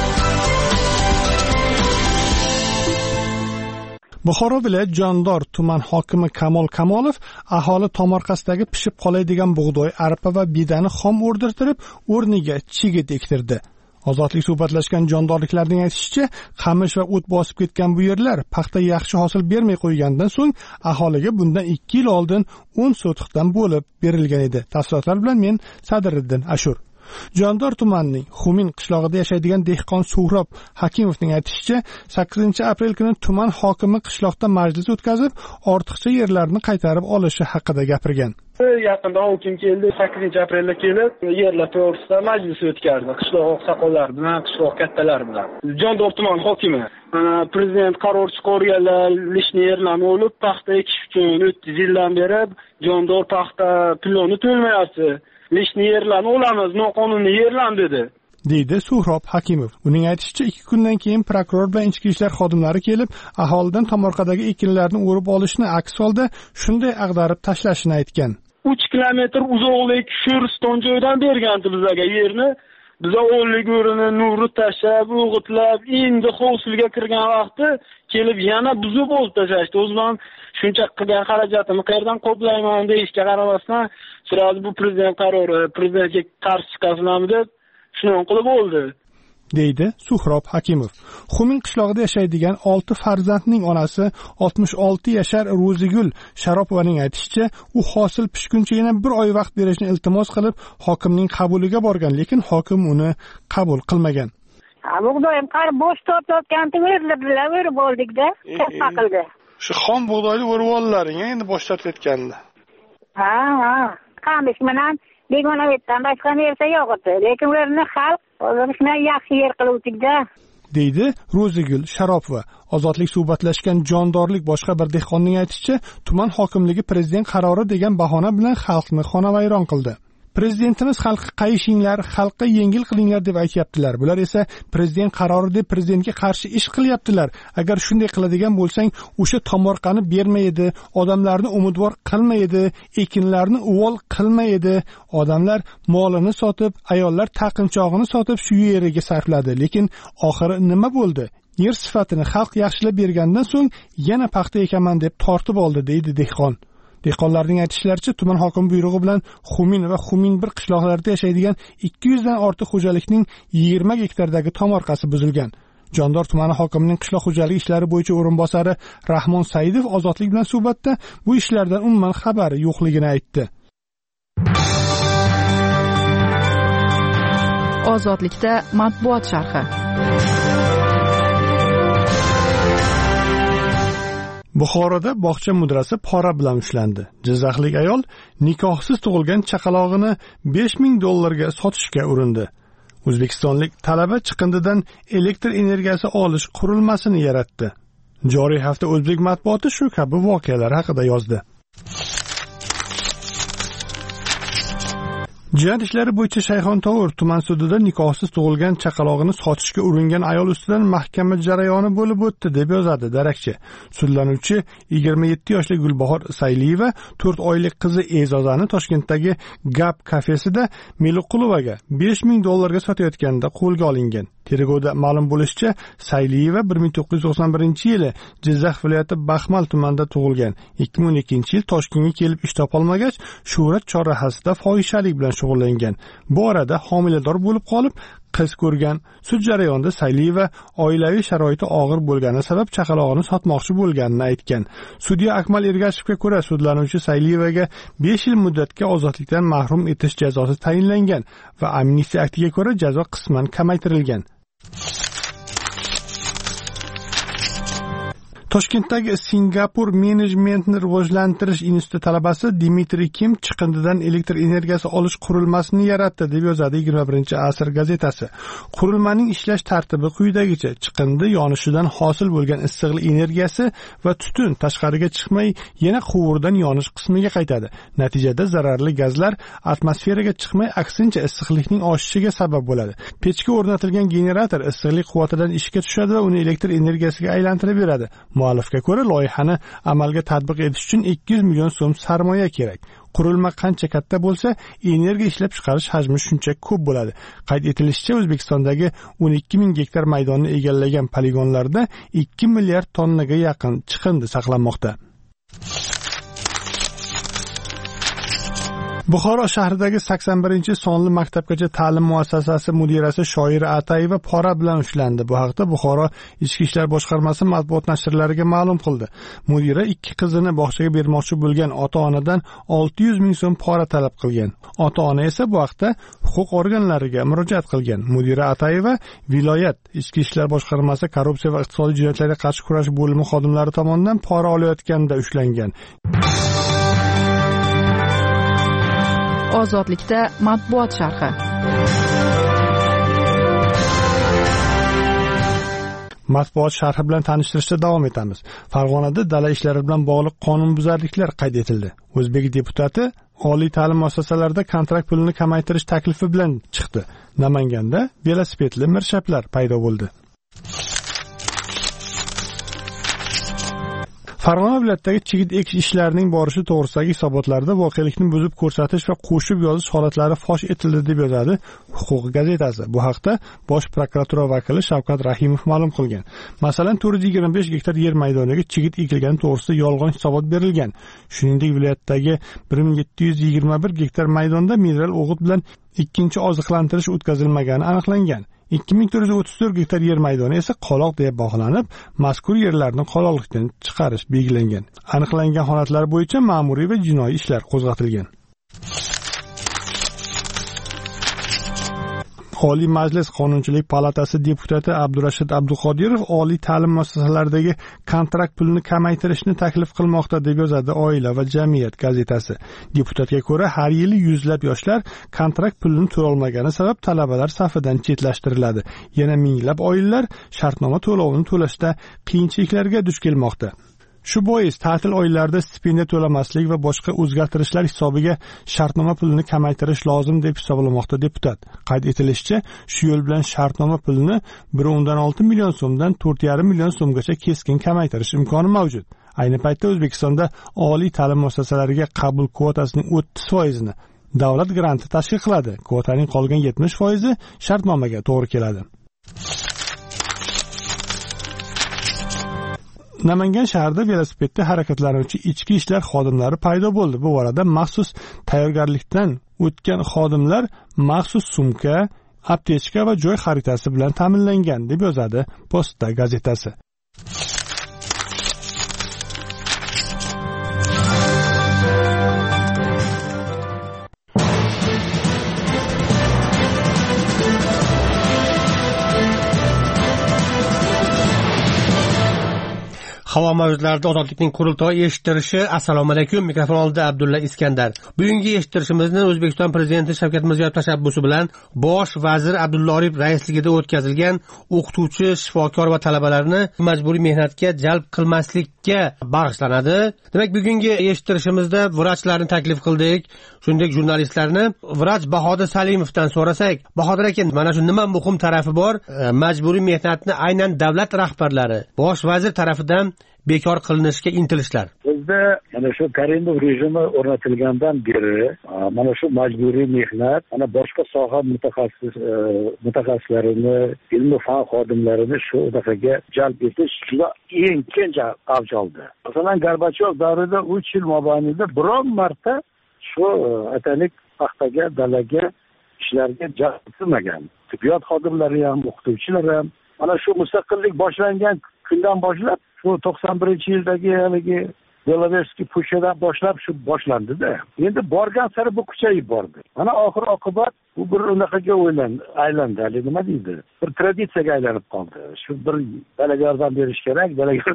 Buxoro viloyat Jondor tuman hokimi Kamol Kamolov aholi tomorqasidagi pishib qoladigan bug'doy, arpa va bedani xom o'rdirtirib, o'rniga chigit ektirdi. Ozodlik suhbatlashgan jondorliklarning aytishicha, qamish va o't bosib ketgan bu yerlar paxta yaxshi hosil bermay qo'ygandan so'ng aholiga bundan 2 yil oldin 10 sotixdan bo'lib berilgan edi. Tafsilotlar bilan men Sadriddin Ashur. Jondor tumanining Xumin qishlog'ida yashaydigan dehqon Suhrob Hakimovning aytishicha, 8-aprel kuni tuman hokimi qishloqda majlis o'tkazib, ortiqcha yerlarni qaytarib olishi haqida gapirgan. Yaqinda hokim keldi, 8-aprelda kelib, yerlar to'g'risida majlis o'tkazdi. Qishloq oqsoqollari bilan, qishloq kattalari bilan. Jondor tuman hokimi prezident qaror chiqarganlar, lishni yerlarni olib, paxta ekish uchun 3 yildan beri Jondor paxta ploni to'lmayapti. Lishni yerlarni olamiz, noqonuniy yerlar dedi. deydi Suhrob Hakimov. Uning aytishicha, 2 kundan keyin prokuror bilan ichki ishlar xodimlari kelib, aholidan tomorqadagi ekinlarni o'rib olishni, aks holda shunday ag'darib tashlashini aytgan. 3 kilometr uzoqlik Sho'riston joydan berganti bizlarga yerni. Biza o'nlik o'rini nurni tashlab, o'g'itlab, endi hovsilga kirgan vaqti kelib yana buzib olib tashlashdi. O'zim shuncha qilgan xarajatini qayerdan qoplayman deyishga qaramasdan, sirasi bu prezident qarori, prezidentga qarshi chiqasanmi deb shuni qilib oldi, deydi Suhrob Hakimov. Xumin qishlog'ida yashaydigan 6 farzandning onasi 66 yashar Ro'zigul Sharopovaning aytishicha, u hosil pishguncha yana 1 oy vaqt berishni iltimos qilib, hokimning qabuliga borgan, lekin hokim uni qabul qilmagan. Bug'doyim qarib bosh tortayotganda o'rib oldikda, katta qildi. Shu xom bug'doyni o'rib ollaring, endi bosh tortayotganda. Ha, qamish bilan begona vetdan boshqa narsa yo'q edi, lekin ularni xalq o'zini yaxshi yer qiluvdik-da, deydi Ro'zigul Sharopova. Ozodlik suhbatlashgan jondorlik boshqa bir dehqonning aytishicha, tuman hokimligi prezident qarori degan bahona bilan xalqni xonavayron qildi. Prezidentimiz xalqqa qayishinglar, xalqqa yengil qilinglar deb aytayaptilar. Bular esa prezident qarori deb prezidentga qarshi ish qilyaptilar. Agar shunday qiladigan bo'lsang, o'sha tomorqani bermaydi, odamlarni umidvor qilmaydi, ekinlarni uvol qilmaydi. Odamlar molini sotib, ayollar taqinchog'ini sotib shu yeriga sarfladi. Lekin oxiri nima bo'ldi? Yer sifatini xalq yaxshilab bergandan so'ng yana paxta ekaman deb tortib oldi, deydi dehqon. Dehqonlarning aytishlaricha, tuman hokimi buyrug'i bilan Xumin va Xumin bir qishloqlarida yashaydigan 200 dan ortiq xo'jalikning 20 gektardagi tomorqasi buzilgan. Jondor tumani hokimining qishloq xo'jaligi ishlari bo'yicha o'rinbosari Rahmon Saidov Ozodlik bilan suhbatda bu ishlardan umuman xabari yo'qligini aytdi. Ozodlikda matbuot sharhi. Buxoroda bog'cha mudrasi pora bilan ushlandi. Jizzaxlik ayol nikohsiz tug'ilgan chaqalog'ini $5000 sotishga urindi. O'zbekistonlik talaba chiqindidan elektr energiyasi olish qurilmasini yaratdi. Joriy hafta o'zbek matbuoti shu kabi voqealar haqida yozdi. Jinoyat ishlari bo'yicha Shayxontohur tuman sudida nikohsiz tug'ilgan chaqalog'ini sotishga uringan ayol ustidan mahkama jarayoni bo'lib o'tdi deb yozadi darakchi. Sudlanuvchi 27 yoshli Gulbahor Sayliyeva 4 oylik qizi E'zozani Toshkentdagi Gap kafesida Meliqulovaga $5000 sotayotganda qo'lga olingan. Tergovda ma'lum bo'lishicha, Sayliyeva 1991-yili Jizzax viloyati Baxmal tumanida tug'ilgan. 2012-yil Toshkentga kelib ish topolmagach, Shuhrat chorrahasida fohishalik bilan shug'ullangan. Bu orada homilador bo'lib qolib, qiz ko'rgan. Sud jarayonida Sayliyeva oilaviy sharoiti og'ir bo'lgani sabab chaqalog'ini sotmoqchi bo'lganini aytgan. Sudya Akmal Ergashevga ko'ra, sudlanuvchi Sayliyevaga 5 yil muddatga ozodlikdan mahrum etish jazosi tayinlangan va amnistiya aktiga ko'ra jazo qisman kamaytirilgan. Toshkentdagi Singapur menejmentni rivojlantirish instituti talabasi Dmitriy Kim chiqindidan elektr energiyasi olish qurilmasini yaratdi deb yozadi 21-asr gazetasi. Qurilmaning ishlash tartibi quyidagicha: chiqindi yonishidan hosil bo'lgan issiqlik energiyasi va tutun tashqariga chiqmay yana quvurdan yonish qismiga qaytadi. Natijada zararli gazlar atmosferaga chiqmay, aksincha issiqlikning oshishiga sabab bo'ladi. Pechga o'rnatilgan generator issiqlik quvvatidan ishga tushadi va uni elektr energiyasiga aylantirib beradi. Muallifga ko'ra, loyihani amalga tatbiq etish uchun 200 million so'm sarmoya kerak. Qurilma qancha katta bo'lsa, energiya ishlab chiqarish hajmi shuncha ko'p bo'ladi. Qayd etilishicha, O'zbekistondagi 12000 gektar maydonni egallagan poligonlarda 2 milliard tonnaga yaqin chiqindi saqlanmoqda. Buxoro shahridagi 81-sonli maktabgacha ta'lim muassasasi mudirasi Shoira Atayeva pora bilan ushlandi. Bu haqda Buxoro Ichki ishlar boshqarmasi matbuot nashrlariga ma'lum qildi. Mudira 2 qizini bog'chaga bermoqchi bo'lgan ota-onadan 600 ming so'm pora talab qilgan. Ota-ona esa bu haqda huquq organlariga murojaat qilgan. Mudira Atayeva viloyat Ichki ishlar boshqarmasi korrupsiya va iqtisodiy jinoyatlarga qarshi kurash bo'limi xodimlari tomonidan pora olayotganda ushlangan. Ozodlikda matbuot sharhi. Matbuot sharhi bilan tanishtirishda davom etamiz. Farg'onada dala ishlari bilan bog'liq qonunbuzarliklar qayd etildi. O'zbek deputati oliy ta'lim muassasalarida kontrakt pulini kamaytirish taklifi bilan chiqdi. Namanganda velosipedli mirshaplar paydo bo'ldi. Farg'ona viloyatidagi chigit ekish ishlarining borishi to'g'risidagi hisobotlarda voqelikni buzib ko'rsatish va qo'shib yozish holatlari fosh etildi deb yozadi Huquq gazetasi. Bu haqda Bosh prokuratura vakili Shavkat Rahimov ma'lum qilgan. Masalan, 425 gektar yer maydoniga chigit ekilgani to'g'risida yolg'on hisobot berilgan. Shuningdek, viloyatdagi 1721 gektar maydonda mineral o'g'it bilan ikkinchi oziqlantirish o'tkazilmagani aniqlangan. 2434 gektar yer maydoni esa qoloq deb baholanib, mazkur yerlarni qoloqlikdan chiqarish belgilangan. Aniqlangan holatlar bo'yicha ma'muriy va jinoiy ishlar qo'zg'atilgan. Oliy Majlis Qonunchilik palatasi deputati Abdurashid Abduqodirov oliy ta'lim muassasalaridagi kontrakt pulini kamaytirishni taklif qilmoqda deb yozadi Oila va jamiyat gazetasi. Deputatga ko'ra, har yili yuzlab yoshlar kontrakt pulini to'lolmagani sabab talabalar safidan chetlashtiriladi. Yana minglab oilalar shartnoma to'lovini to'lashda qiyinchiliklarga duch kelmoqda. Shu bois ta'til oylarida stipendiya to'lamaslik va boshqa o'zgartirishlar hisobiga shartnoma pulini kamaytirish lozim deb hisoblamoqda deputat. Qayd etilishicha, shu yo'l bilan shartnoma pulini 1.6 million so'mdan 4.5 million so'mgacha keskin kamaytirish imkoni mavjud. Ayni paytda O'zbekistonda oliy ta'lim muassasalariga qabul kvotasining 30%ni davlat granti tashkil qiladi. Kvotaning qolgan 70%i shartnomaga to'g'ri keladi. Namangan shahrida velosipedda harakatlanuvchi ichki ishlar xodimlari paydo bo'ldi. Bu orada maxsus tayyorgarlikdan o'tgan xodimlar maxsus sumka, aptechka va joy xaritasi bilan ta'minlangan deb yozadi Posta gazetasi. Havo mavjudlarida ozodlikning qurultoyi eshittirishi. Assalomu alaykum. Mikrofon oldida Abdulla Iskandar. Bugungi eshittirishimizni O'zbekiston Prezidenti Shavkat Mirziyoyev tashabbusi bilan Bosh vazir Abdulla Aripov raisligida o'tkazilgan o'qituvchi, shifokor va talabalarni majburiy mehnatga jalb qilmaslikka bag'ishlanadi. Demak, bugungi eshittirishimizda vrachlarni taklif qildik, shuningdek jurnalistlarni. Vrach Bahodir Salimovdan so'rasak, Bahodir aka, mana shu nima muhim tarafi bor? Majburiy mehnatni aynan davlat rahbarlari, bosh vazir tarafidan bekor qilinishga intilishlar. Bizda mana shu Karimov rejimi o'rnatilgandan beri mana shu majburiy mehnat, mana boshqa soha mutaxassislarini, ilmiy fan xodimlarini shu dafa'ga jalb etish juda eng keng avj oldi. Masalan, Gorbachov davrida 3 yil mobaynida biron marta shu atalik paxtaga, dalaga, ishlarga jalb etilmagan. Tibbiyot xodimlari ham, o'qituvchilar ham mana shu mustaqillik boshlangan kundan boshlab, shu 91-yildagi haligi Beloveskiy pushadan boshlab shu boshlandi-da. Endi borgan sari bu kuchayib bordi. Mana oxir oqibat bu bir unaqaga aylandi, nima deydi? Bir traditsiyaga aylanib qoldi. Shu bir dalaga yordam berish kerak,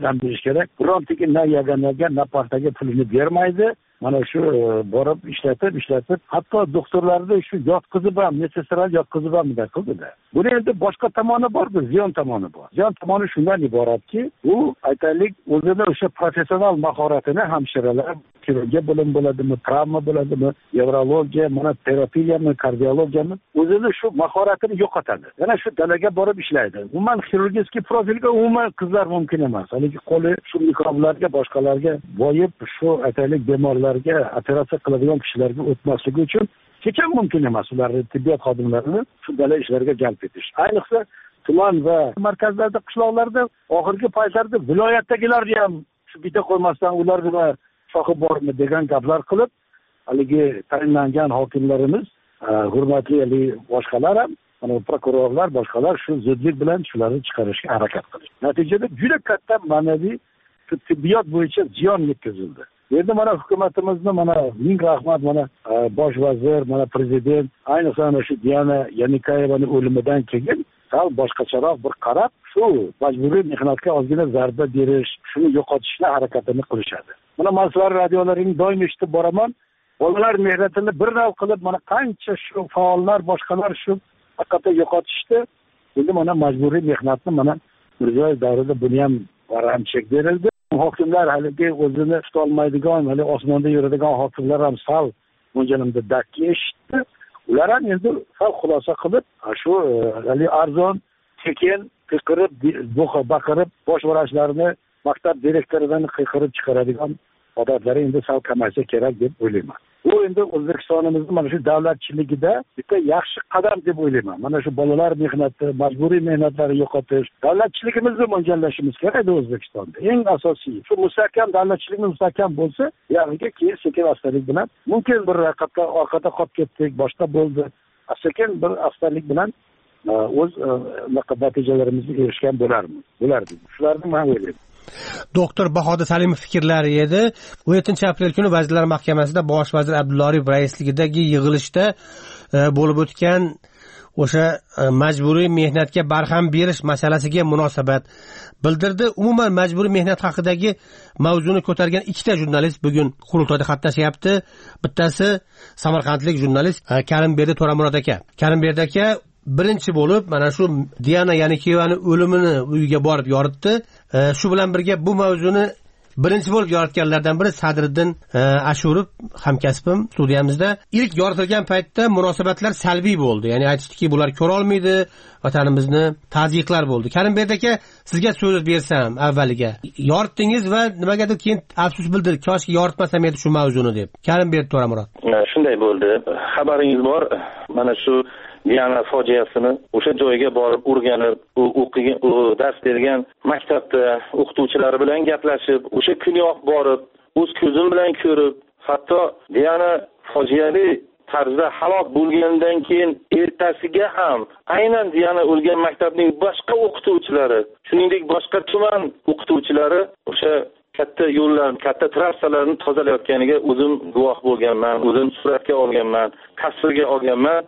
birontaga na yaganaga, na paxtaga pulini bermaydi. Mana shu borib ishlatib, hatto doktorlarni shu yotqizib ham, medsestralar yotqizib ham bunday qildi-da. Buni endi boshqa tomoni bor-ku, ziyon tomoni bor. Ziyon tomoni shundan iboratki, u aytaylik, o'zini o'sha professional mahoratini hamshiralar, kirurgiya bo'ladimi, travma bo'ladimi, nevrologiya, mana terapiyami, kardiologiyami, o'zini shu mahoratini yo'qotadi. Yana shu dalaga borib ishlaydi. Umuman xirurgiyaskiy profilga umuman qizlar mumkin emas. Haligi qo'li shu mikroblarga, boshqalarga boyib, shu aytaylik bemorlar operatsiya qiladigan kishilarga o'tmasligi uchun hech ham mumkin emas ularni tibbiyot xodimlarini shu dala ishlarga jalb etish. Ayniqsa tuman va markazlarda, qishloqlarda oxirgi paytlarda viloyatdagilarni ham shu bitta qo'ymasdan ular nima sohi bormi degan gaplar qilib, haligi tayinlangan hokimlarimiz, hurmatli boshqalar ham, mana prokurorlar, boshqalar shu zudlik bilan shularni chiqarishga harakat qildi. Natijada juda katta ma'naviy tibbiyot bo'yicha ziyon yetkazildi. Endi mana hukumatimizni mana ming rahmat, mana bosh vazir, mana prezident, ayniqsa mana shu Diana Yanikayevaning o'limidan keyin sal boshqacharoq bir qarab, shu majburiy mehnatga ozgina zarba berish, shuni yo'qotishni harakatini qilishadi. Mana maslar radiolaringni doim eshitib boraman. Bolalar mehnatini bir nav qilib, mana qancha shu faollar, boshqalar shu haqiqatda yo'qotishdi. Endi mana majburiy mehnatni mana Mirziyoyev davrida buni ham baram chek berildi. Hokimlar haligi o'zini tutolmaydigan, hali osmonda yuradigan hokimlar ham sal mo'ljallarda dakki eshitdi. Ular ham endi sal xulosa qilib, shu hali arzon, tekin, qiqirib, baqirib, bosh vrachlarni maktab direktoridan qiqirib chiqaradigan odatlari endi sal kamaysa kerak deb o'ylayman. Bu endi O'zbekistonimizning mana shu davlatchiligida bitta yaxshi qadam deb o'ylayman. Mana shu bolalar mehnati, majburiy mehnatlarni yo'qotish, davlatchiligimizni mo'ljallashimiz kerak O'zbekistonda. Eng asosiy shu mustahkam davlatchiligimiz mustahkam bo'lsa, ya'ni keyin sekin astalik bilan mumkin bir raqamda orqada qolib ketdik, boshqa bo'ldi. Sekin bir astalik bilan o'z natijalarimizga erishgan bo'lardik. Shularni men o'ylayman. Doktor Bahodir Salimov fikrlari edi. 17-aprel kuni Vazirlar Mahkamasida bosh vazir Abdulla Aripov raisligidagi yig'ilishda bo'lib o'tgan o'sha majburiy mehnatga barham berish masalasiga munosabat bildirdi. Umuman majburiy mehnat haqidagi mavzuni ko'targan ikkita jurnalist bugun qurultoyda qatnashyapti. Bittasi samarqandlik jurnalist Karimberdi To'ramurod aka. Karimberdi aka birinchi bo'lib mana shu Diana Yanikeyevaning o'limini uyiga borib yoritdi. Shu bilan birga bu mavzuni birinchi bo'lib yoritganlardan biri Sadriddin Ashurov, hamkasbim studiyamizda. Ilk yoritilgan paytda munosabatlar salbiy bo'ldi. Ya'ni aytishdiki, bular ko'ra olmaydi, vatanimizni, tazyiqlar bo'ldi. Karimberdi aka, sizga so'z bersam avvaliga. Yoritdingiz va nimagadir keyin afsus bildirdik, koshki yoritmasam edi shu mavzuni deb. Karimberdi To'ramurod. Shunday bo'ldi. Xabaringiz bor. Mana shu Diana fojiasini o'sha joyga borib o'rganib, u dars bergan maktabda o'qituvchilari bilan gaplashib, o'sha kuniyoq borib, o'z ko'zim bilan ko'rib, hatto Diana fojiali tarzda halok bo'lgandan keyin ertasiga ham aynan Diana o'lgan maktabning boshqa o'qituvchilari, shuningdek boshqa tuman o'qituvchilari o'sha katta yo'llar, katta trassalarni tozalayotganiga o'zim guvoh bo'lganman, o'zim suratga olganman, tasvirga olganman.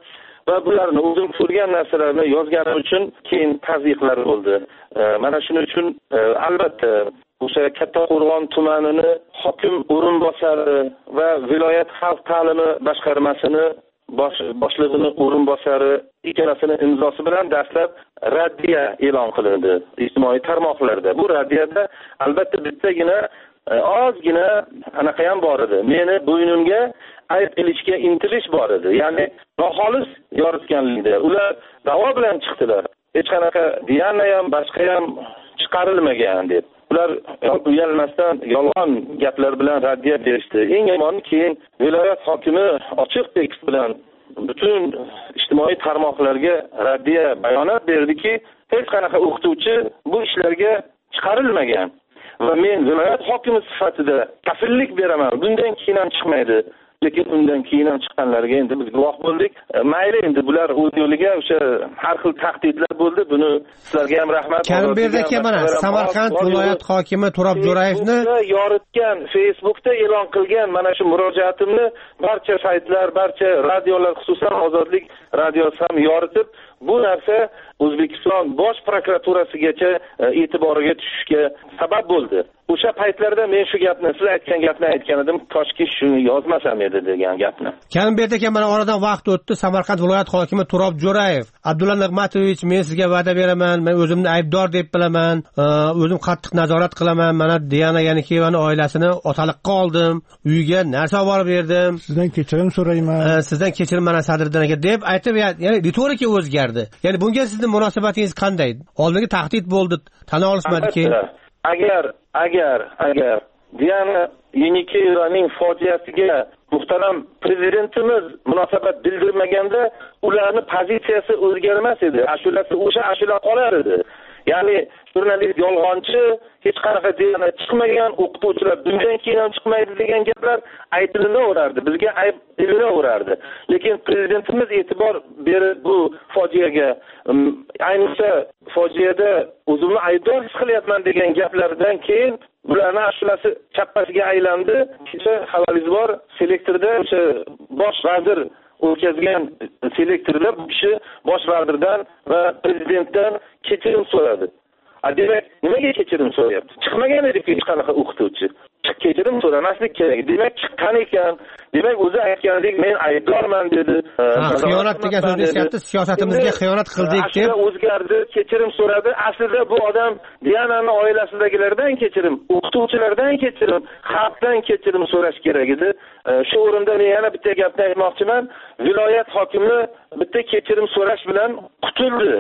va bularni o'zim ko'rgan narsalarni yozganim uchun keyin tazyiqlar bo'ldi. Mana shuning uchun albatta o'sha Kattaqo'rg'on tumanini hokim o'rinbosari va viloyat xalq ta'limi boshqarmasini boshlig'ini o'rinbosari ikkalasini imzosi bilan dastlab raddiya e'lon qilindi ijtimoiy tarmoqlarda. Bu raddiyada albatta bittagina ozgina anaqa ham bor edi. Meni bo'ynimga ayb qilishga intilish bor edi. Ya'ni noxolis yoritganlikda ular da'vo bilan chiqdilar. Hech qanaqa Diana ham boshqa ham chiqarilmagan deb. Ular uyalmasdan yolg'on gaplar bilan raddiya berishdi. Eng yomoni keyin viloyat hokimi ochiq tekst bilan butun ijtimoiy tarmoqlarga raddiya bayonot berdiki, hech qanaqa o'qituvchi bu ishlarga chiqarilmagan. Va men viloyat hokimi sifatida kafillik beraman. Bundan keyin ham chiqmaydi. Lekin undan keyin ham chiqqanlarga endi biz guvoh bo'ldik. Mayli, endi bular o'z yo'liga o'sha har xil tahdidlar bo'ldi. Buni sizlarga ham rahmat. Karimbek aka, mana Samarqand viloyat hokimi Turob Jo'rayevni yoritgan, Facebookda e'lon qilgan mana shu murojaatimni barcha saytlar, barcha radiolar, xususan Ozodlik radiosi ham yoritib, bu narsa O'zbekiston bosh prokuraturasigacha e'tiboriga tushishga sabab bo'ldi. O'sha paytlarda men shu gapni, siz aytgan gapni aytgan edim, toshki shuni yozmasam edi degan gapni. Karimbek aka, mana oradan vaqt o'tdi. Samarqand viloyat hokimi Turob Jo'rayev, Abdulla Nig'matovich, men sizga va'da beraman, men o'zimni aybdor deb bilaman, o'zim qattiq nazorat qilaman. Mana Diana Yanikiyevani oilasini otaliqqa oldim, uyiga narsa olib berdim. Sizdan kechirim so'rayman. Sizdan kechirim mana Sadriddin aka deb aytib, ya'ni ritorika o'zgardi. Ya'ni bunga sizning munosabatingiz qanday? Oldingi tahdid bo'ldi, tana olishmadi keyin. Agar Diana Yanikeyevaning fojiasiga muhtaram prezidentimiz munosabat bildirmaganda, ularni pozitsiyasi o'zgarmas edi. Ashulasi o'sha ashula qolar edi. Ya'ni jurnalist yolg'onchi, hech qanaqa Diana chiqmagan, o'qituvchilar bundan keyin ham chiqmaydi degan gaplar aytilaverardi. Bizga ayb berilaverardi. Lekin prezidentimiz e'tibor berib bu fojiaga, ayniqsa fojiada o'zimni aybdor his qilyapman degan gaplardan keyin bularni ashulasi chappasiga aylandi. Kecha xabaringiz bor, selektorda o'sha bosh vazir o'tkazgan selektorda bu kishi bosh vazirdan va prezidentdan kechirim so'radi. Demak, nimaga kechirim so'rayapti? Chiqmagan edi hech qanaqa o'qituvchi. Kechirim so'ramaslik kerak. Demak, chiqqan ekan. Demak, o'zi aytgandek men aybdorman dedi. Xiyonat degan so'zni eslayapti, siyosatimizga xiyonat qildik deb o'zgardi, kechirim so'radi. Aslida bu odam Diananing oilasidagilardan kechirim, o'qituvchilardan kechirim, xalqdan kechirim so'rash kerak edi. Shu o'rinda men yana bitta gapni aytmoqchiman. Viloyat hokimi bitta kechirim so'rash bilan qutuldi.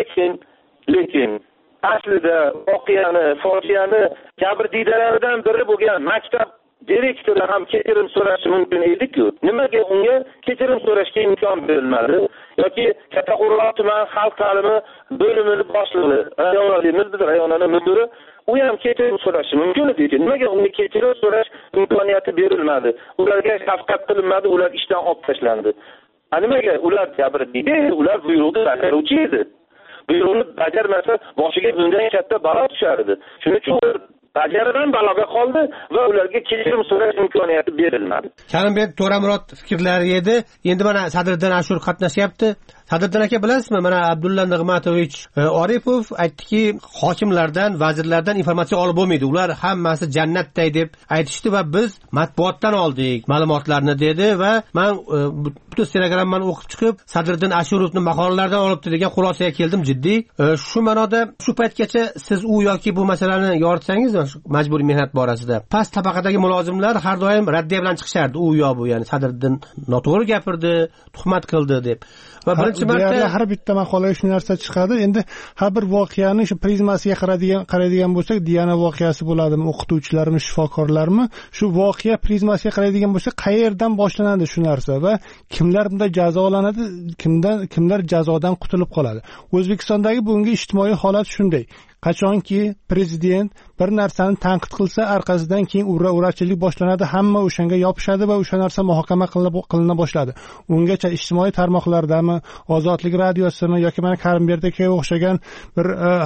Lekin aslida voqeani, fojiani jabrdiydalardan biri bo'lgan maktab direktori ham kechirim so'rashi mumkin edi-ku. Nimaga unga kechirim so'rashga imkon berilmadi? Yoki Kattaqo'rg'on tuman xalq ta'limi bo'limi boshlig'i, rayonaning mudiri, u ham kechirim so'rashi mumkin edi. Nimaga unga kechirim so'rash imkoniyati berilmadi? Ularga shafqat qilinmadi, ular ishdan olib tashlandi. Nimaga ular jabrdiyda, ular buyruqni bajaruvchi edi. Buyruqni bajarmasa boshiga bundan katta balo tushardi. Shuning uchun bajaradan baloga qoldi va ularga kechirim so'rash imkoniyati berilmadi. Karimbek To'ramurod fikrlari edi. Endi mana Sadriddin Ashur qatnashyapti. Sadriddin aka, bilasizmi, mana Abdulla Nig'matovich Oripov aytdiki, hokimlardan, vazirlardan informatsiya olib bo'lmaydi. Ular hammasi jannatday deb aytishdi va biz matbuotdan oldik ma'lumotlarni dedi va men butun Telegramdan o'qib chiqib, Sadriddin Ashurovning maqolalaridan olibdi degan xulosaga keldim jiddiy. Shu ma'noda shu paytgacha siz u yoki bu masalani yoritsangiz, majburiy mehnat borasida past tabaqadagi mulozimlar har doim raddiya bilan chiqishardi. U yo bu, ya'ni Sadriddin noto'g'ri gapirdi, tuhmat qildi deb. Va birinchi marta har bitta maqolaga shu narsa chiqadi. Endi har bir voqeani shu prizmasiga qaraydigan bo'lsak, Diana voqeasi bo'ladimi, o'qituvchilarmi, shifokorlarmi, shu voqea prizmasiga qaraydigan bo'lsak, qayerdan boshlanadi shu narsa va kimlar bunda jazolanadi, kimlar jazodan qutulib qoladi? O'zbekistondagi bugungi ijtimoiy holat shunday. Qachonki prezident bir narsani tanqid qilsa, orqasidan keyin urachilik boshlanadi, hamma o'shanga yopishadi va o'sha narsa muhokama qilina boshladi. Ungacha ijtimoiy tarmoqlardami, Ozodlik radiosimi yoki mana Karimbek akaga o'xshagan bir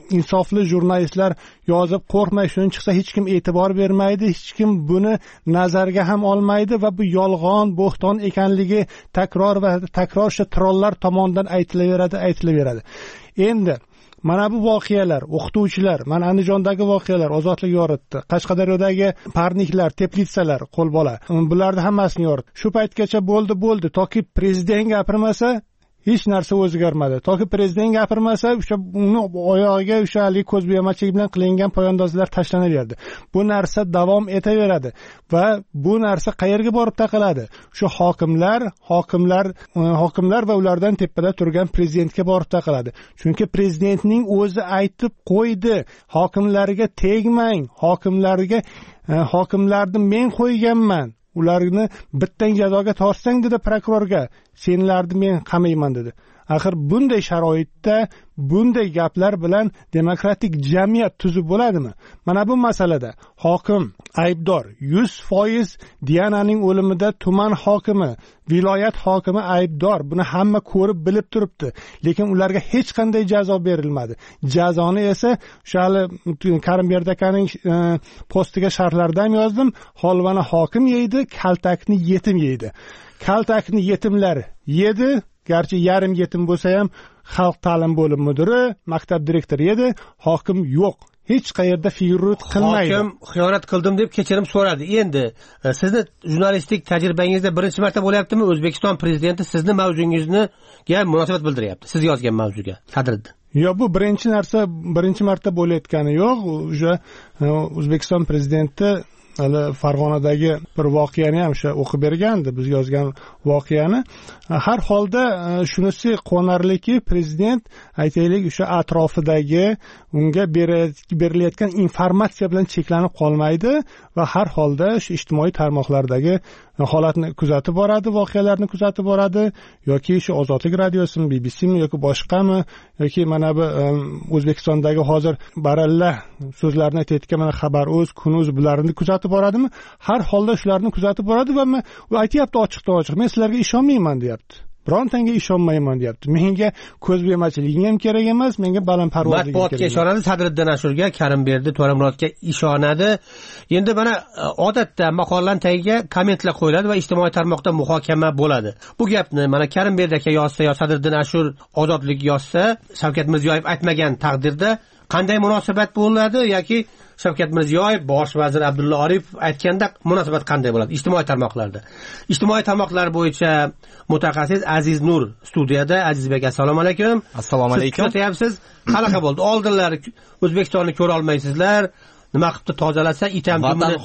insofli jurnalistlar yozib qo'rqmay shuni chiqsa hech kim e'tibor bermaydi, hech kim buni nazarga ham olmaydi va bu yolg'on, bo'xton ekanligi takror va takror shu trollar tomonidan aytilaveradi. Endi mana bu voqealar, o'qituvchilar, mana Andijondagi voqealar ozodlik yoritdi. Qashqadaryodagi parniklar, teplitsalar, qo'lbola. Bularni hammasini yoritdi. Shu paytgacha bo'ldi, toki prezident gapirmasa, hech narsa o'zgarmadi. Toki prezident gapirmasa, o'sha uni oyog'iga o'sha ko'zbo'yamachilik bilan qilingan poyandozlar tashlanaverdi. Bu narsa davom etaveradi va bu narsa qayerga borib taqaladi? Shu hokimlar va ulardan tepada turgan prezidentga borib taqaladi. Chunki prezidentning o'zi aytib qo'ydi, hokimlarga tegmang, hokimlarni men qo'yganman. Ularni bittang jazoga tortsang dedi prokurorga, senlarni men qamayman dedi. Axir bunday sharoitda bunday gaplar bilan demokratik jamiyat tuzib bo'ladimi? Mana bu masalada hokim aybdor, 100% Diananing o'limida tuman hokimi, viloyat hokimi aybdor. Buni hamma ko'rib bilib turibdi. Lekin ularga hech qanday jazo berilmadi. Jazoni esa o'shali Karimberd akaning postiga sharhlarda ham yozdim. Holvani hokim yeydi, kaltakni yetim yeydi. Kaltakni yetimlar yedi. Garchi yarim yetim bo'lsa ham xalq ta'lim bo'lim mudiri, maktab direktori edi, hokim yo'q. Hech qayerda figurut qilmaydi. Hokim xiyonat qildim deb kechirim so'radi. Endi sizni jurnalistik tajribangizda birinchi marta bo'lyaptimi O'zbekiston prezidenti sizni mavzungizga munosabat bildiryapti? Siz yozgan mavzuga, Sadriddin. Yo, bu birinchi marta bo'layotgani yo'q. O'sha O'zbekiston prezidenti Farg'onadagi bir voqeani ham o'sha o'qib bergandi, biz yozgan voqeani. Har holda shunisi quvonarliki, prezident aytaylik o'sha atrofidagi unga berilayotgan informatsiya bilan cheklanib qolmaydi va har holda shu ijtimoiy tarmoqlardagi holatni kuzatib boradi, voqealarni kuzatib boradi, yoki shu Ozodlik radiosimi, BBCmi yoki boshqami, yoki mana bu O'zbekistondagi hozir baralla so'zlarni aytayotgan mana Xabar.uz, Kun.uz bularni kuzatib boradimi? Har holda shularni kuzatib boradi va u aytayapti ochiq-ochiq, men sizlarga ishonmayman deyapti. Birontanga ishonmayman deyapti. Menga ko'zbo'yamachiliging ham kerak emas, menga balandparvozliging kerak. Matbuotga ishonadi, Sadriddin Ashurga, Karimberdi, To'ramurodga ishonadi. Endi mana odatda maqolalarning tagiga kommentlar qo'yiladi va ijtimoiy tarmoqda muhokama bo'ladi. Bu gapni mana Karimberdi aka yozsa yo Sadriddin Ashur Ozodlik yozsa, Shavkat Mirziyoyev aytmagan taqdirda qanday munosabat bo'ladi yoki Shavkat Mirziyoyev bosh vazir Abdulla Aripov aytganda munosabat qanday bo'ladi ijtimoiy tarmoqlarda? Ijtimoiy tarmoqlar bo'yicha mutaxassis Aziz Nur studiyada. Azizbek, assalomu alaykum. Assalomu alaykum. Siz kuzatyapsiz. Qanaqa bo'ldi? Oldinlar O'zbekistonni ko'ra olmaysizlar. Nima qilibdi tozalasa, itam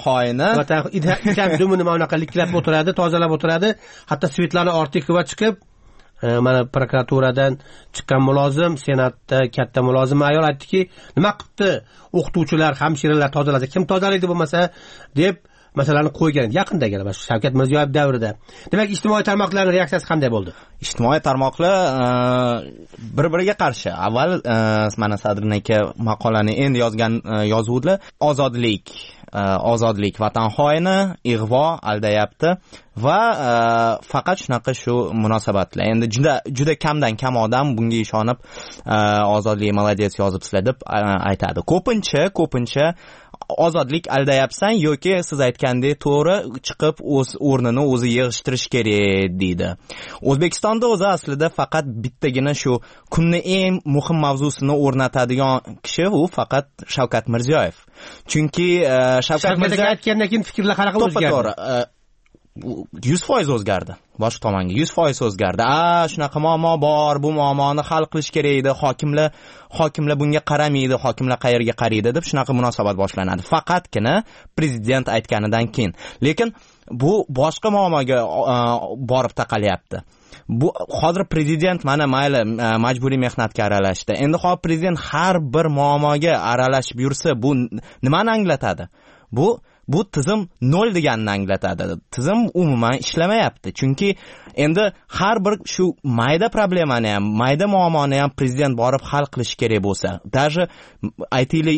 dumini mana bunaqa liklab o'tiradi, tozalab o'tiradi. Hatto Svetlana Ortiqova chiqib mana prokuraturadan chiqqan mulozim, senatda katta mulozim ayol aytdiki, nima qilibdi o'qituvchilar, hamshiralar tozalasa, kim tozalaydi bo'lmasa deb masalani qo'ygan. Yaqindagi Shavkat Mirziyoyev davrida. Demak, ijtimoiy tarmoqlarning reaksiyasi qanday bo'ldi? Ijtimoiy tarmoqlar bir-biriga qarshi. Avval mana Sadriddin aka maqolani endi yozuvdilar. Ozodlik vatan xoini, ig'vo, aldayapti va faqat shunaqa shu munosabatlar. Endi juda kamdan kam odam bunga ishonib ozodlik молодец yozibsizlar deb aytadi. Ko'pincha ozodlik aldayapsan yoki siz aytgandek to'g'ri chiqib o'z o'rnini o'zi yig'ishtirish kerak deydi. O'zbekistonda o'zi aslida faqat bittagina shu kunni eng muhim mavzusini o'rnatadigan kishi u faqat Shavkat Mirziyoyev. Chunki Shavkat Mirziyoyev aytgandan keyin fikrlar qanaqa o'zgardi? 100% o'zgardi. Boshqa tomonga 100% o'zgardi. Shunaqa muammo bor, bu muammoni hal qilish kerak edi. Hokimlar bunga qaramaydi, hokimlar qayerga qaraydi deb shunaqa munosabat boshlanadi. Faqatgina prezident aytganidan keyin. Lekin bu boshqa muammoga borib taqalyapti. Bu hozir prezident mana mayli majburiy mehnatga aralashdi. Endi hozir prezident har bir muammoga aralashib yursa, bu nimani anglatadi? Bu bu tizim nol deganini anglatadi. Tizim umuman ishlamayapti. Chunki endi har bir shu mayda problemani ham, mayda muammoni ham prezident borib hal qilish kerak bo'lsa, даже aytaylik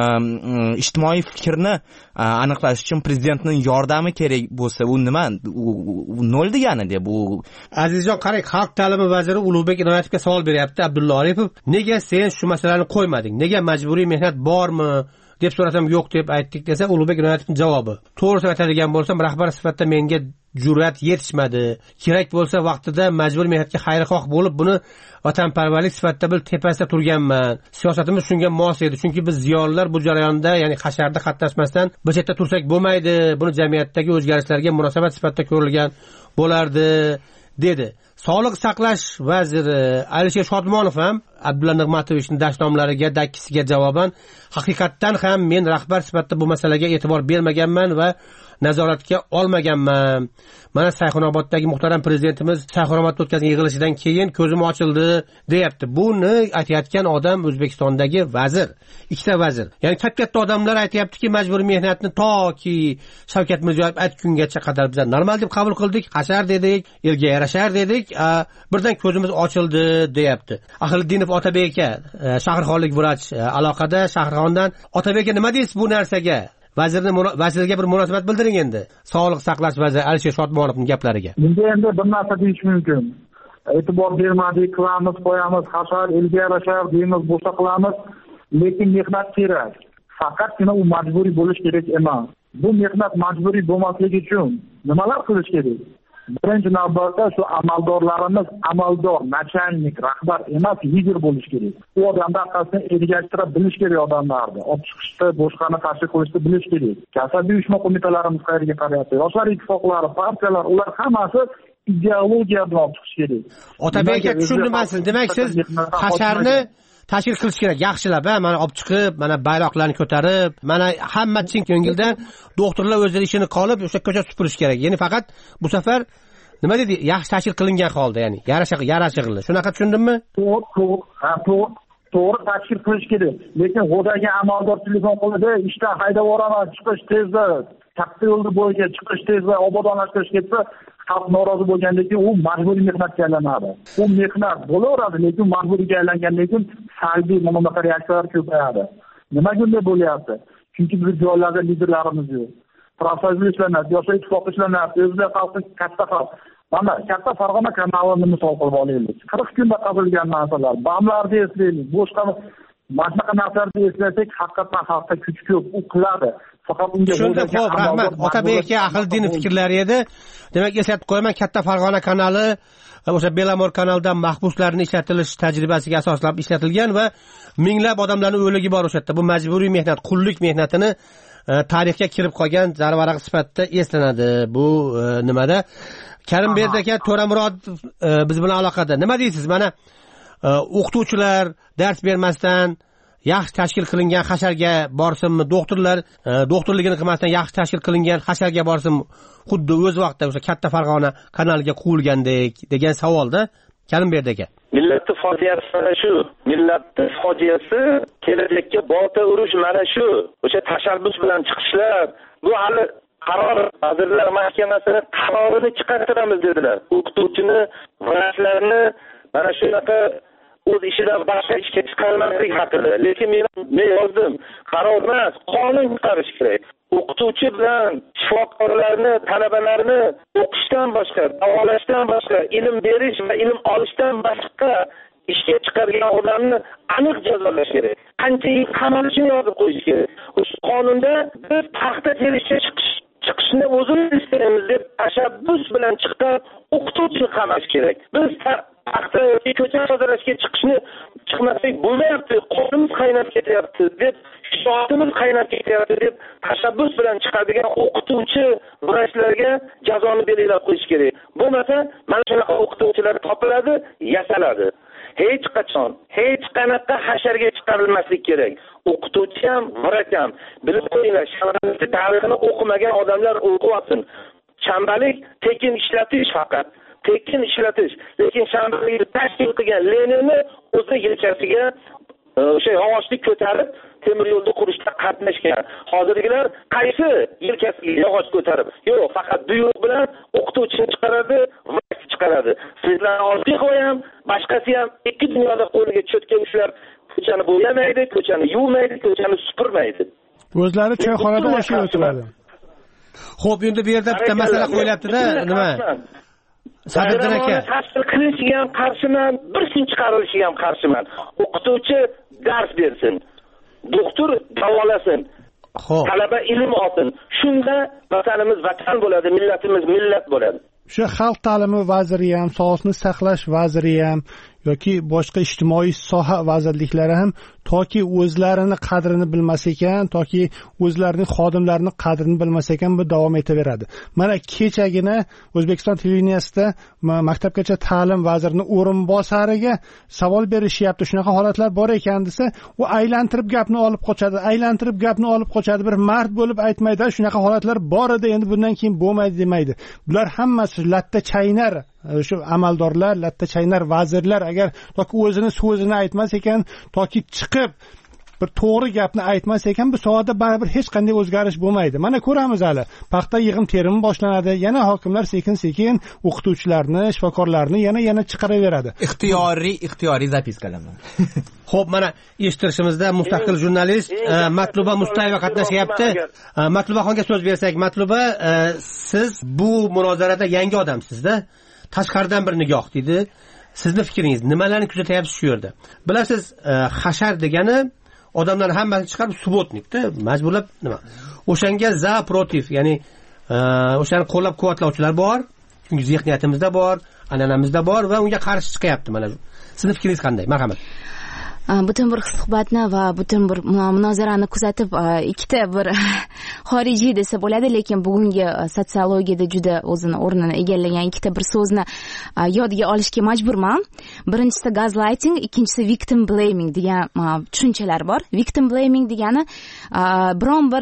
ijtimoiy fikrni aniqlash uchun prezidentning yordami kerak bo'lsa, u nima? U nol degani-da bu. Azizjon, qarang, xalq ta'limi vaziri Ulug'bek Inoyatovga savol beryapti Abdulla Aripov. Nega sen shu masalani qo'ymading? Nega majburiy mehnat bormi? deb so'rasam yo'q deb aytdik desa, Ulug'bek Inoyatovning javobi: to'g'risini aytadigan bo'lsam, rahbar sifatida menga jur'at yetishmadi. Kerak bo'lsa vaqtida majburiy mehnatga xayrixoh bo'lib, buni vatanparvarlik sifatida bil tepasida turganman. Siyosatimiz shunga mos edi. Chunki biz ziyolilar bu jarayonda, ya'ni hasharda qatnashmasdan bir chetda tursak bo'lmaydi. Buni jamiyatdagi o'zgarishlarga munosabat sifatida ko'rilgan bo'lardi, dedi. Sog'liq saqlash vaziri Alisher Shodmonov ham Abdulla Nig'matovichning dashnomlariga, dakkisiga javoban: haqiqatdan ham men rahbar sifatida bu masalaga e'tibor bermaganman va nazoratga olmaganman. Mana Sayxunoboddagi muhtaram prezidentimiz Sayxunobodda o'tkazgan yig'ilishidan keyin ko'zim ochildi, deyapti. Buni aytayotgan odam O'zbekistondagi vazir, ikkita vazir. Ya'ni katta odamlar aytayaptiki, majburiy mehnatni toki Shavkat Mirziyoyev aytgungacha qadar biz normal deb qabul qildik, hashar dedik, elga yarashar dedik, birdan ko'zimiz ochildi, deyapti. Ahliddinov Otabek aka, shahrixonlik vrach aloqada, Shahrixondan. Otabek aka, nima deysiz bu narsaga? Vazirga bir munosabat bildiring endi. Sog'liq saqlash vaziri Alisher Shodmonovning gaplariga. Bunga endi bir narsa deyish mumkin. E'tibor bermadik, qilamiz, qo'yamiz, hashar, elga yarashar deymiz, bo'lsa qilamiz, lekin mehnat kerak. Faqatgina u majburiy bo'lish kerak emas. Bu mehnat majburiy bo'lmasligi uchun nimalar qilish kerak? Birinchi navbatda shu amaldorlarimiz amaldor, nachalnik, rahbar emas, lider bo'lish kerak. U odamlar orqasidan ergashtirib bilish kerak odamlarni. Olib chiqishda, boshqani qarshi qo'yishda bilish kerak. Kasaba uyushma qo'mitalarimiz qayerga qarayapti? Yoshlar ittifoqlari, partiyalar, ular hammasi ideologiya bilan olib chiqish kerak. Otabek aka, tushundimansiz. Demak, siz hasharni tashkil qilish kerak, yaxshilab, mana olib chiqib, mana bayroqlarni ko'tarib, mana hamma chin ko'ngildan doktorlar o'zlari ishini qolib, o'sha ko'cha supurish kerak. Ya'ni faqat bu safar nima dedi? Yaxshi tashkil qilingan holda, ya'ni yarashig'li. Shunaqa tushundimmi? To'g'ri tashkil qilish kerak. Lekin g'o'dagi amaldor telefon qiladi, ishdan haydab yuboraman, chiqish tezda, katta yo'lda bo'yicha chiqish tezda obodonlashtirish ketsa, xalq norozi bo'lgandan keyin u majburiy mehnatga aylanadi. U mehnat bo'laveradi, lekin majburiyga aylangandan keyin salbiy bunaqa reaksiyalar ko'payadi. Nimaga bunday bo'lyapti? Chunki biz joylarda liderlarimiz yo'q. Profsiyonal ishlanadi, yoshlar ittifoqi ishlanadi, o'zbek xalqi katta xalq. Mana katta Farg'ona kanalini misol qilib olaylik. 40 kunda qazilgan narsalar, bamlarni eslaylik, boshqa shunaqa narsalarni eslasak, haqiqatan xalqda kuch ko'p, u qiladi. Faqat unga xo'p, rahmat. Otabek aka Ahliddinov fikrlari edi. Demak, eslatib qo'yaman, katta Farg'ona kanali o'sha Belamor kanaldan mahbuslarning ishlatilish tajribasiga asoslab ishlatilgan va minglab odamlarning o'ligi bor o'sha yerda. Bu majburiy mehnat, qullik mehnatini tarixga kirib qolgan zarvaraq sifatida eslanadi. Bu nimada? Karimbek aka, To'ramurod biz bilan aloqada. Nima deysiz? Mana o'qituvchilar dars bermasdan yaxshi tashkil qilingan hasharga borsinmi? Doktorlar doktorligini qilmasdan yaxshi tashkil qilingan hasharga borsinmi? Xuddi o'z vaqtida o'sha katta Farg'ona kanaliga quvilgandek degan savolda Karimbek aka. Millatni fojiasi mana shu. Millatni fojiasi kelajakka bolta urish mana shu. O'sha tashabbus bilan chiqishlar. Bu hali qaror Vazirlar Mahkamasining qarorini chiqartiramiz dedilar. O'qituvchini, vrachlarni mana shunaqa o'z ishidan boshqa ishga chiqarmaslik haqida. Lekin men yozdim, qaror emas, qonun chiqarish kerak. O'qituvchi bilan shifokorlarni, talabalarni o'qishdan boshqa, davolashdan boshqa, ilm berish va ilm olishdan boshqa ishga chiqargan odamni aniq jazolash kerak. Qancha yil qamalishini yozib qo'yish kerak. O'sha qonunda biz paxta terishga chiqishni o'zimiz istaymiz deb tashabbus bilan chiqqan o'qituvchini qamash kerak. Biz paxta yoki ko'cha tozalashga chiqmasak bo'lmayapti, qonimiz qaynab ketyapti deb, shijoatimiz qaynab ketyapti deb tashabbus bilan chiqadigan o'qituvchi vrachlarga jazoni belgilab qo'yish kerak. Bo'lmasa mana shunaqa o'qituvchilar topiladi, yasaladi. Hech qachon, hech qanaqa hasharga chiqarilmaslik kerak. O'qituvchi ham, vrach ham. Bilib qo'yinglar, shanbalik tarixini o'qimagan odamlar o'qiyotsin. Shanbalik tekin ishlatish faqat. Tekin ishlatish. Lekin shanbalikni tashkil qilgan Leninni o'zi yelkasiga o'sha yog'ochni ko'tarib temir yo'lni qurishda qatnashgan. Hozirgilar qaysi yelkasiga yog'och ko'tarib? Yo'q, faqat buyruq bilan o'qituvchini chiqaradi, vaqt chiqaradi. Sizlarni oldiga ham, boshqasi ham ikki dunyoda qo'liga cho'tka ushlab ko'chani bo'yamaydi, ko'chani yuvmaydi, ko'chani supurmaydi. O'zlari choyxonada osh o'tiradi. Xo'p, endi bu yerda bitta masala qo'yilyapti-da, nima? Sadirjon aka, tashkil qilinishiga ham qarshiman, bir sin chiqarilishiga ham qarshiman. O'qituvchi dars bersin, doktor davolasin, talaba ilm olsin. Shunda vatanimiz vatan bo'ladi, millatimiz millat bo'ladi. O'sha xalq ta'limi vaziri ham, sog'liqni saqlash vaziri ham yoki boshqa ijtimoiy soha vazirliklari ham toki o'zlarini qadrini bilmas ekan, toki o'zlarining xodimlarining qadrini bilmas ekan bu davom etaveradi. Mana kechagina O'zbekiston televideniyasida maktabgacha ta'lim vazirining o'rinbosariga savol berishyapti. Shunaqa holatlar bor ekan desa, u aylantirib gapni olib qochadi, bir mard bo'lib aytmaydi. Shunaqa holatlar bor edi, endi bundan keyin bo'lmaydi demaydi. Bular hammasi latta chaynar shu amaldorlar, latta chaynar vazirlar agar toki o'zini so'zini aytmas ekan, toki chiqib bir to'g'ri gapni aytmas ekan, bu sohada baribir hech qanday o'zgarish bo'lmaydi. Mana ko'ramiz hali. Paxta yig'im terimi boshlanadi. Yana hokimlar sekin-sekin o'qituvchilarni, shifokorlarni yana chiqaraveradi. Ixtiyoriy zapiskalarni. Xo'p, mana eshittirishimizda mustaqil jurnalist Matluba Mustayeva qatnashyapti. Matlubaxonga so'z bersak, Matluba, siz bu munozarada yangi odamsiz-da. Tashqaridan bir nigoh deydi. Sizni fikringiz, nimalarni kuzatyapsiz shu yerda? Bilasiz, hashar degani odamlar hammasini chiqarib subotnikda majburlab nima? O'shanga za protiv, ya'ni o'shani qo'llab-quvvatlovchilar bor. Chunki zehniyatimizda bor, an'anamizda bor va unga qarshi chiqyapti. Mana sizni fikringiz qanday? Marhamat. Butun bir suhbatni va butun bir munozarani kuzatib, ikkita bir xorijiy desa bo'ladi, lekin bugungi sotsiologiyada juda o'zini o'rnini egallagan ikkita bir so'zni yodga olishga majburman. Birinchisi gaslighting, ikkinchisi victim blaming degan tushunchalar bor. Victim blaming degani biron bir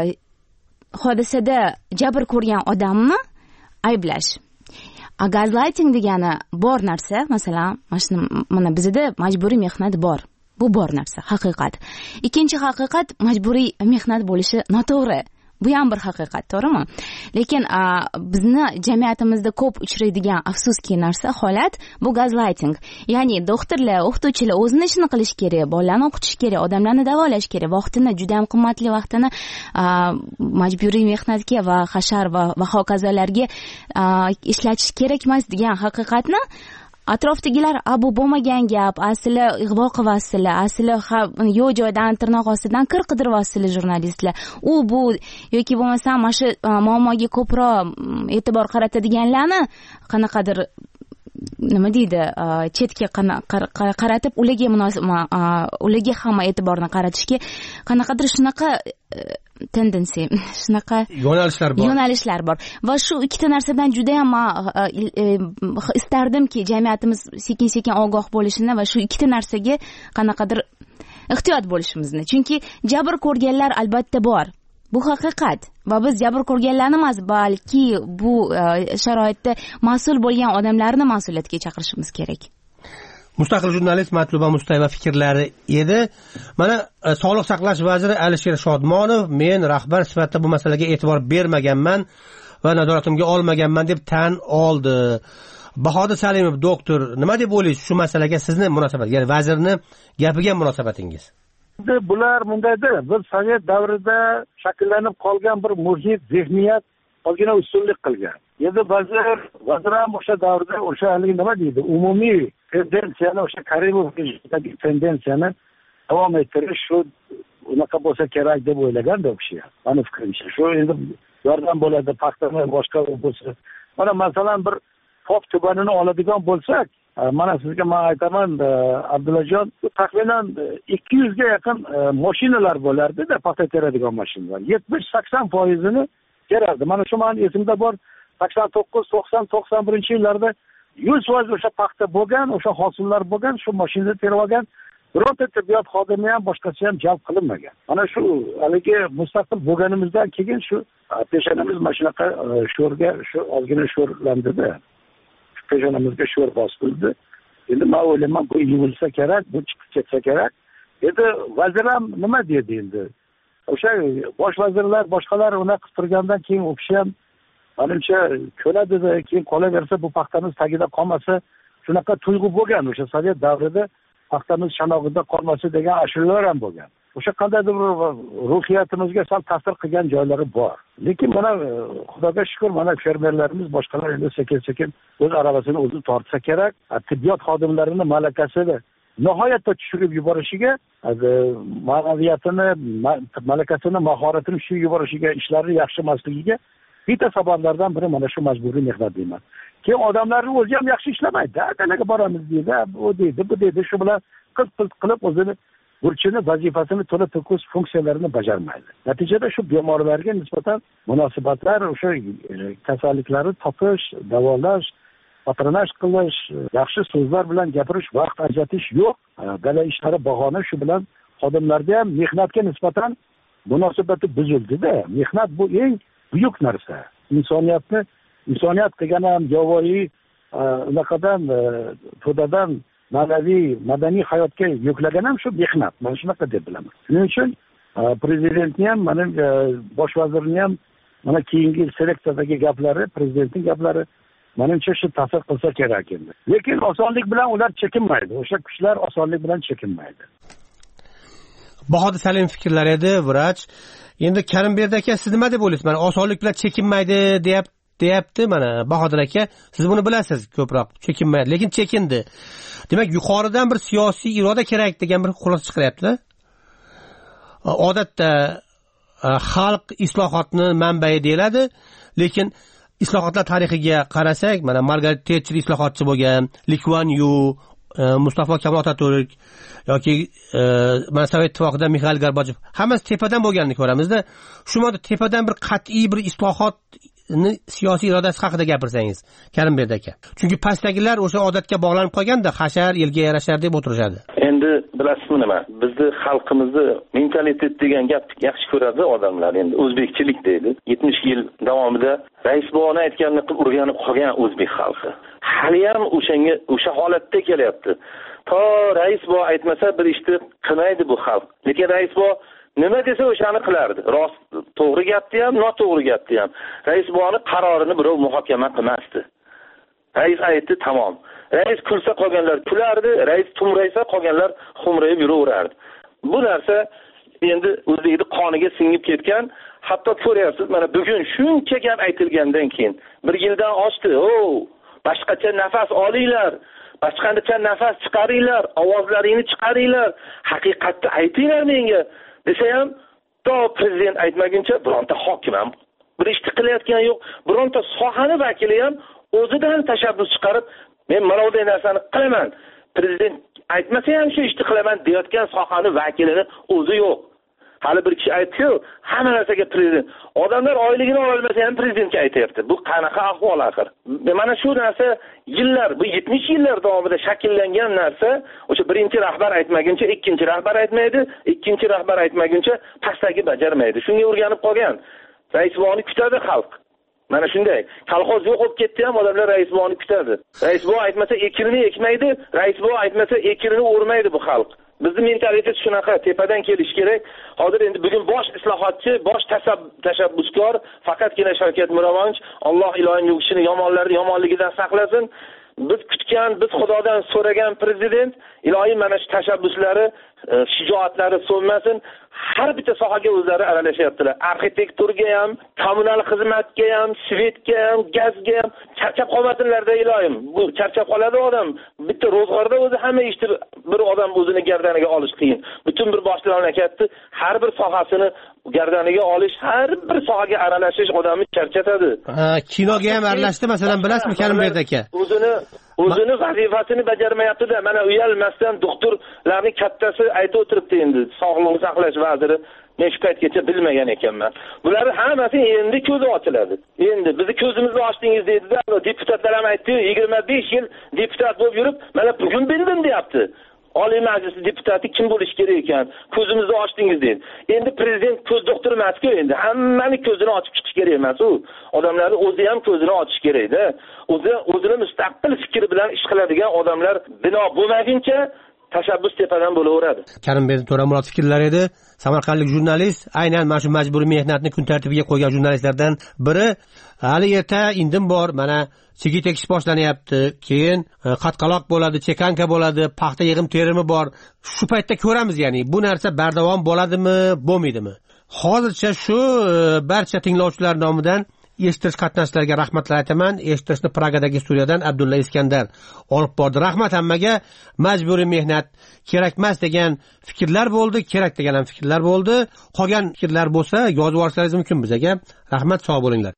hodisada jabr ko'rgan odamni ayblash. Gaslighting degani bor narsa, masalan, mana bizda majburiy mehnat bor. Bu bor narsa, haqiqat. Ikkinchi haqiqat majburiy mehnat bo'lishi noto'g'ri. Bu ham bir haqiqat, to'g'rimi? Lekin bizni jamiyatimizda ko'p uchraydigan afsuski narsa, holat bu gaslighting. Ya'ni doktorlar, o'qituvchilar o'zini ishini qilish kerak, bolalarni o'qitish kerak, odamlarni davolash kerak, vaqtini, juda ham qimmatli vaqtini majburiy mehnatga va hashar va hokazolarga ishlatish kerak emas degan haqiqatni atrofdagilar bu bo'lmagan gap, asli ig'vo qilyapsizlar, asli yo'q joydan tirnoq ostidan kir qidiryapsizlar jurnalistlar. U bu yoki bo'lmasa mana shu muammoga ko'proq e'tibor qaratadiganlarni qanaqadir nima deydi, chetga qaratib ularga hamma e'tiborni qaratishga qanaqadir shunaqa tendensiya, shunaqa yo'nalishlar bor va shu ikkita narsadan juda ham istardimki jamiyatimiz sekin-sekin ogoh bo'lishini va shu ikkita narsaga qanaqadir ehtiyot bo'lishimizni. Chunki jabr ko'rganlar albatta bor. Bu haqiqat va biz jabr ko'rganlarni emas, balki bu sharoitda mas'ul bo'lgan odamlarni mas'uliyatga chaqirishimiz kerak. Mustaqil jurnalist Matluba Mustayeva fikrlari edi. Mana Sog'liqni saqlash vaziri Alisher Shodmonov men rahbar sifatida bu masalaga e'tibor bermaganman va nazoratimga olmaganman deb tan oldi. Bahodir Salimov doktor, nima deb o'ylaysiz shu masalaga sizni munosabat, ya'ni vazirni gapiga munosabatingiz? Bular bundayda bir sovet davrida shakllanib qolgan bir mujib zehniyat ozgina ustunlik qilgan. Endi vazir ham o'sha davrda o'sha haligi nima deydi, umumiy tendensiyani, o'sha Karimovdagi tendensiyani davom ettirish shu unaqa bo'lsa kerak deb o'ylagan u kishi. Meni fikrimcha shu endi yordam bo'ladi, paxtani boshqa bo'lsa. Mana masalan bir Pop tubanini oladigan bo'lsak, mana sizga men aytaman Abdullajon, taxminan 200 ga yaqin mashinalar bo'lardi-da, paxta teradigan mashinalar. 70-80%ni terardi. Mana shu men esimda bor, 89, 90, 91-yillarda 100% o'sha paxta bo'lgan, o'sha hosillar bo'lgan, shu mashinada terib olgan. Birorta tibbiyot xodimi ham boshqasi ham jalb qilinmagan. Mana shu haligi mustaqil bo'lganimizdan keyin shu peshonamiz mana shunaqa sho'rga, shu ozgina sho'rlandida. Peshonamizga sho'r bosildi. Endi men o'ylayman bu yuvilsa kerak, bu chiqib ketsa kerak. endi vazir ham nima dedi endi o'sha bosh vazirlar boshqalar unaqa qilib turgandan keyin u kishi ham manimcha ko'ladida keyin qolaversa bu paxtamiz tagida qolmasa shunaqa tuyg'u bo'lgan o'sha sovet davrida paxtamiz shanog'ida qolmasa degan ashulalar ham bo'lgan. O'sha qandaydir ruhiyatimizga sal ta'sir qilgan joylari bor. Lekin mana xudoga shukr, mana fermerlarimiz boshqalar endi sekin-sekin o'z aravasini o'zi tortsa kerak. Tibbiyot xodimlarining malakasini nihoyatda tushirib yuborishiga, ma'naviyatini, malakasini, mahoratini tushirib yuborishiga, ishlari yaxshi emasligiga bitta sabablardan biri mana shu majburiy mehnat deyman. Keyin odamlarning o'zi ham yaxshi ishlamaydi. Dalaga boramiz deydi, u deydi, bu deydi, shu bilan qilt qilib o'zini burchini, vazifasini to'la to'kis funksiyalarini bajarmaydi. Natijada shu bemorlarga nisbatan munosabatlar, o'sha kasalliklarni topish, davolash, patronaj qilish, yaxshi so'zlar bilan gapirish, vaqt ajratish yo'q. Dala ishlari bahona, shu bilan xodimlarga ham mehnatga nisbatan munosabati buzildi-da. Mehnat bu eng buyuk narsa. Insoniyat qilgan ham yovvoyi unaqadan to'dadan ma'naviy, madaniy hayotga yuklagan ham shu mehnat. Men shunaqa deb bilaman. Shuning uchun prezidentni ham, mana bosh vazirni ham mana keyingi seleksiyadagi gaplari, prezidentning gaplari menimcha shu ta'sir qilsa kerak endi. Lekin osonlik bilan ular chekinmaydi. O'sha kuchlar osonlik bilan chekinmaydi. Bahodir Salim fikrlar edi, vrach. Endi Karimbek aka, siz nima deb o'ylaysiz? Mana osonlik bilan chekinmaydi deyapti mana Bahodir aka. Siz buni bilasiz ko'proq. Chekinmaydi, lekin chekindi. Demak, yuqoridan bir siyosiy iroda kerak degan bir xulosa chiqaryapti-da. Odatda xalq islohotni manbai deyiladi, lekin islohotlar tarixiga qarasak, mana Margaret Thatcher islohotchi bo'lgan, Lee Kuan Yew, Mustafa Kemal Atatürk yoki mana Sovet ittifoqida Mikhail Gorbachev, hammasi tepadan bo'lganini ko'ramizda. Shu modda tepadan bir qat'iy bir islohotni siyosiy irodasi haqida gapirsangiz, Karimbek aka. Chunki pastdagilar o'sha odatga bog'lanib qolganda, hashar, elga yarashar deb o'tirishadi. Endi bilasizmi nima? Bizni xalqimizni mentalitet degan gap yaxshi ko'radi odamlar. Endi o'zbekchilik deydi. 70 yil davomida rais bog'ni aytganini qilib o'rganib qolgan o'zbek xalqi. Hali ham o'sha holatda kelyapti. To rais bog' aytmasa bir ishni qilmaydi bu xalq. Lekin rais bog' nima desa o'shani qilardi. Rost, to'g'ri gapni ham, noto'g'ri gapni ham. Rais bog'ning qarorini birov muhokama qilmasdi. Rais aytdi, tamom. Rais kulsa qolganlar kulardi, rais tumraysa qolganlar xumrayib yuraverardi. Bu narsa endi o'zligida qoniga singib ketgan. Hatto ko'ryapsiz, mana bugun shuncha gap aytilgandan keyin 1 yildan oshdi. Boshqacha nafas olinglar. Boshqacha nafas chiqaringlar, ovozlaringni chiqaringlar, haqiqatni aytinglar menga. Desa ham, to prezident aytmaguncha bironta hokim ham bir ish qilayotgani yo'q. Bironta sohani vakili ham o'zidan tashabbus chiqarib, men mana bunday narsani qilaman. Prezident aytmasa ham shu ishni qilaman deyotgan sohani vakilini o'zi yo'q. Hali bir kishi aytdi-ku, hamma narsaga prezident. Odamlar oyligini ololmasa ham prezidentga aytayapti. Bu qanaqa ahvol axir? Mana shu narsa yillar, bu 70 yillar davomida shakllangan narsa, o'sha birinchi rahbar aytmaguncha ikkinchi rahbar aytmaydi, ikkinchi rahbar aytmaguncha pastdagi bajarmaydi. Shunga o'rganib qolgan. Rais bog'ni kutadi xalq. Mana shunday. Kolxoz yo'q bo'lib ketdi ham odamlar rais bog'ni kutadi. Rais bog' aytmasa ekinini ekmaydi, rais bog' aytmasa ekinini o'rmaydi bu xalq. Bizning mentalitet shunaqa, tepadan kelish kerak. Hozir endi bugun bosh islohotchi, bosh tashabbuskor faqatgina Shavkat Miromonovich, Alloh iloyim yugishini yomonligidan saqlasin. Biz kutgan, biz Xudodan so'ragan prezident, iloyim mana shu tashabbuslari, shijoatlari so'nmasin. Har bitta sohaga o'zlari aralashyaptilar. Arxitekturga ham, kommunal xizmatga ham, svetga ham, gazga ham charchab qolmasinlarda iloyim. Bu charchab qoladi odam. Bitta ro'zg'orda o'zi hamma ishni bir odam o'zini gardaniga olish qiyin. Butun bir boshli mamlakatni har bir sohasini gardaniga olish, har bir sohaga aralashish odamni charchatadi. Kinoga ham aralashdi, masalan, bilasizmi Karimbek aka? O'zini vazifasini bajarmayapti-da. Mana uyalmasdan doktorlarning kattasi aytib o'tiribdi endi, sog'liqni saqlash vaziri. Men shu paytgacha bilmagan ekanman. Bular hammasi endi ko'zi ochiladi. Endi bizni ko'zimizni ochdingiz deydi-da, deputatlar ham aytdi, 25 yil deputat bo'lib yurib, mana bugun bildim deyapti. Oliy Majlis deputati kim bo'lish kerak ekan? Ko'zimizni ochdingiz deydi. Endi prezident ko'z doktori emas-ku endi. Hammaning ko'zini ochib ketish kerak emas u. Odamlar o'zi ham ko'zini ochish kerak-da. O'zini mustaqil fikri bilan ish qiladigan odamlar bino bo'lmaguncha tashabbus tepadan bo'laveradi. Karimbek To'ramurod fikrlari edi. Samarqandlik jurnalist, aynan mana shu majburiy mehnatni kun tartibiga qo'ygan jurnalistlardan biri. Hali erta indim bor, mana chigit ekish boshlanyapti, keyin qatqaloq bo'ladi, chekanka bo'ladi, paxta yig'im terimi bor. Shu paytda ko'ramiz, ya'ni bu narsa bardavom bo'ladimi, bo'lmaydimi? Hozircha shu barcha tinglovchilar nomidan eshitish qatnashchilariga rahmatlar aytaman. Eshitishni Pragadagi studiyadan Abdulla Iskandar olib bordi. Rahmat hammaga. Majburiy mehnat kerakmas degan fikrlar bo'ldi, kerak degan ham fikrlar bo'ldi. Qolgan fikrlar bo'lsa yozib yuborishlaringiz mumkin bizga. Rahmat, sog' bo'linglar.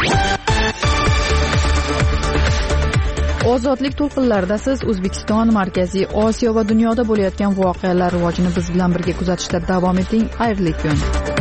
Ozodlik to'lqinlarida siz O'zbekiston, Markaziy Osiyo va dunyoda bo'layotgan voqealar rivojini biz bilan birga kuzatishda davom eting. Xayrli kun.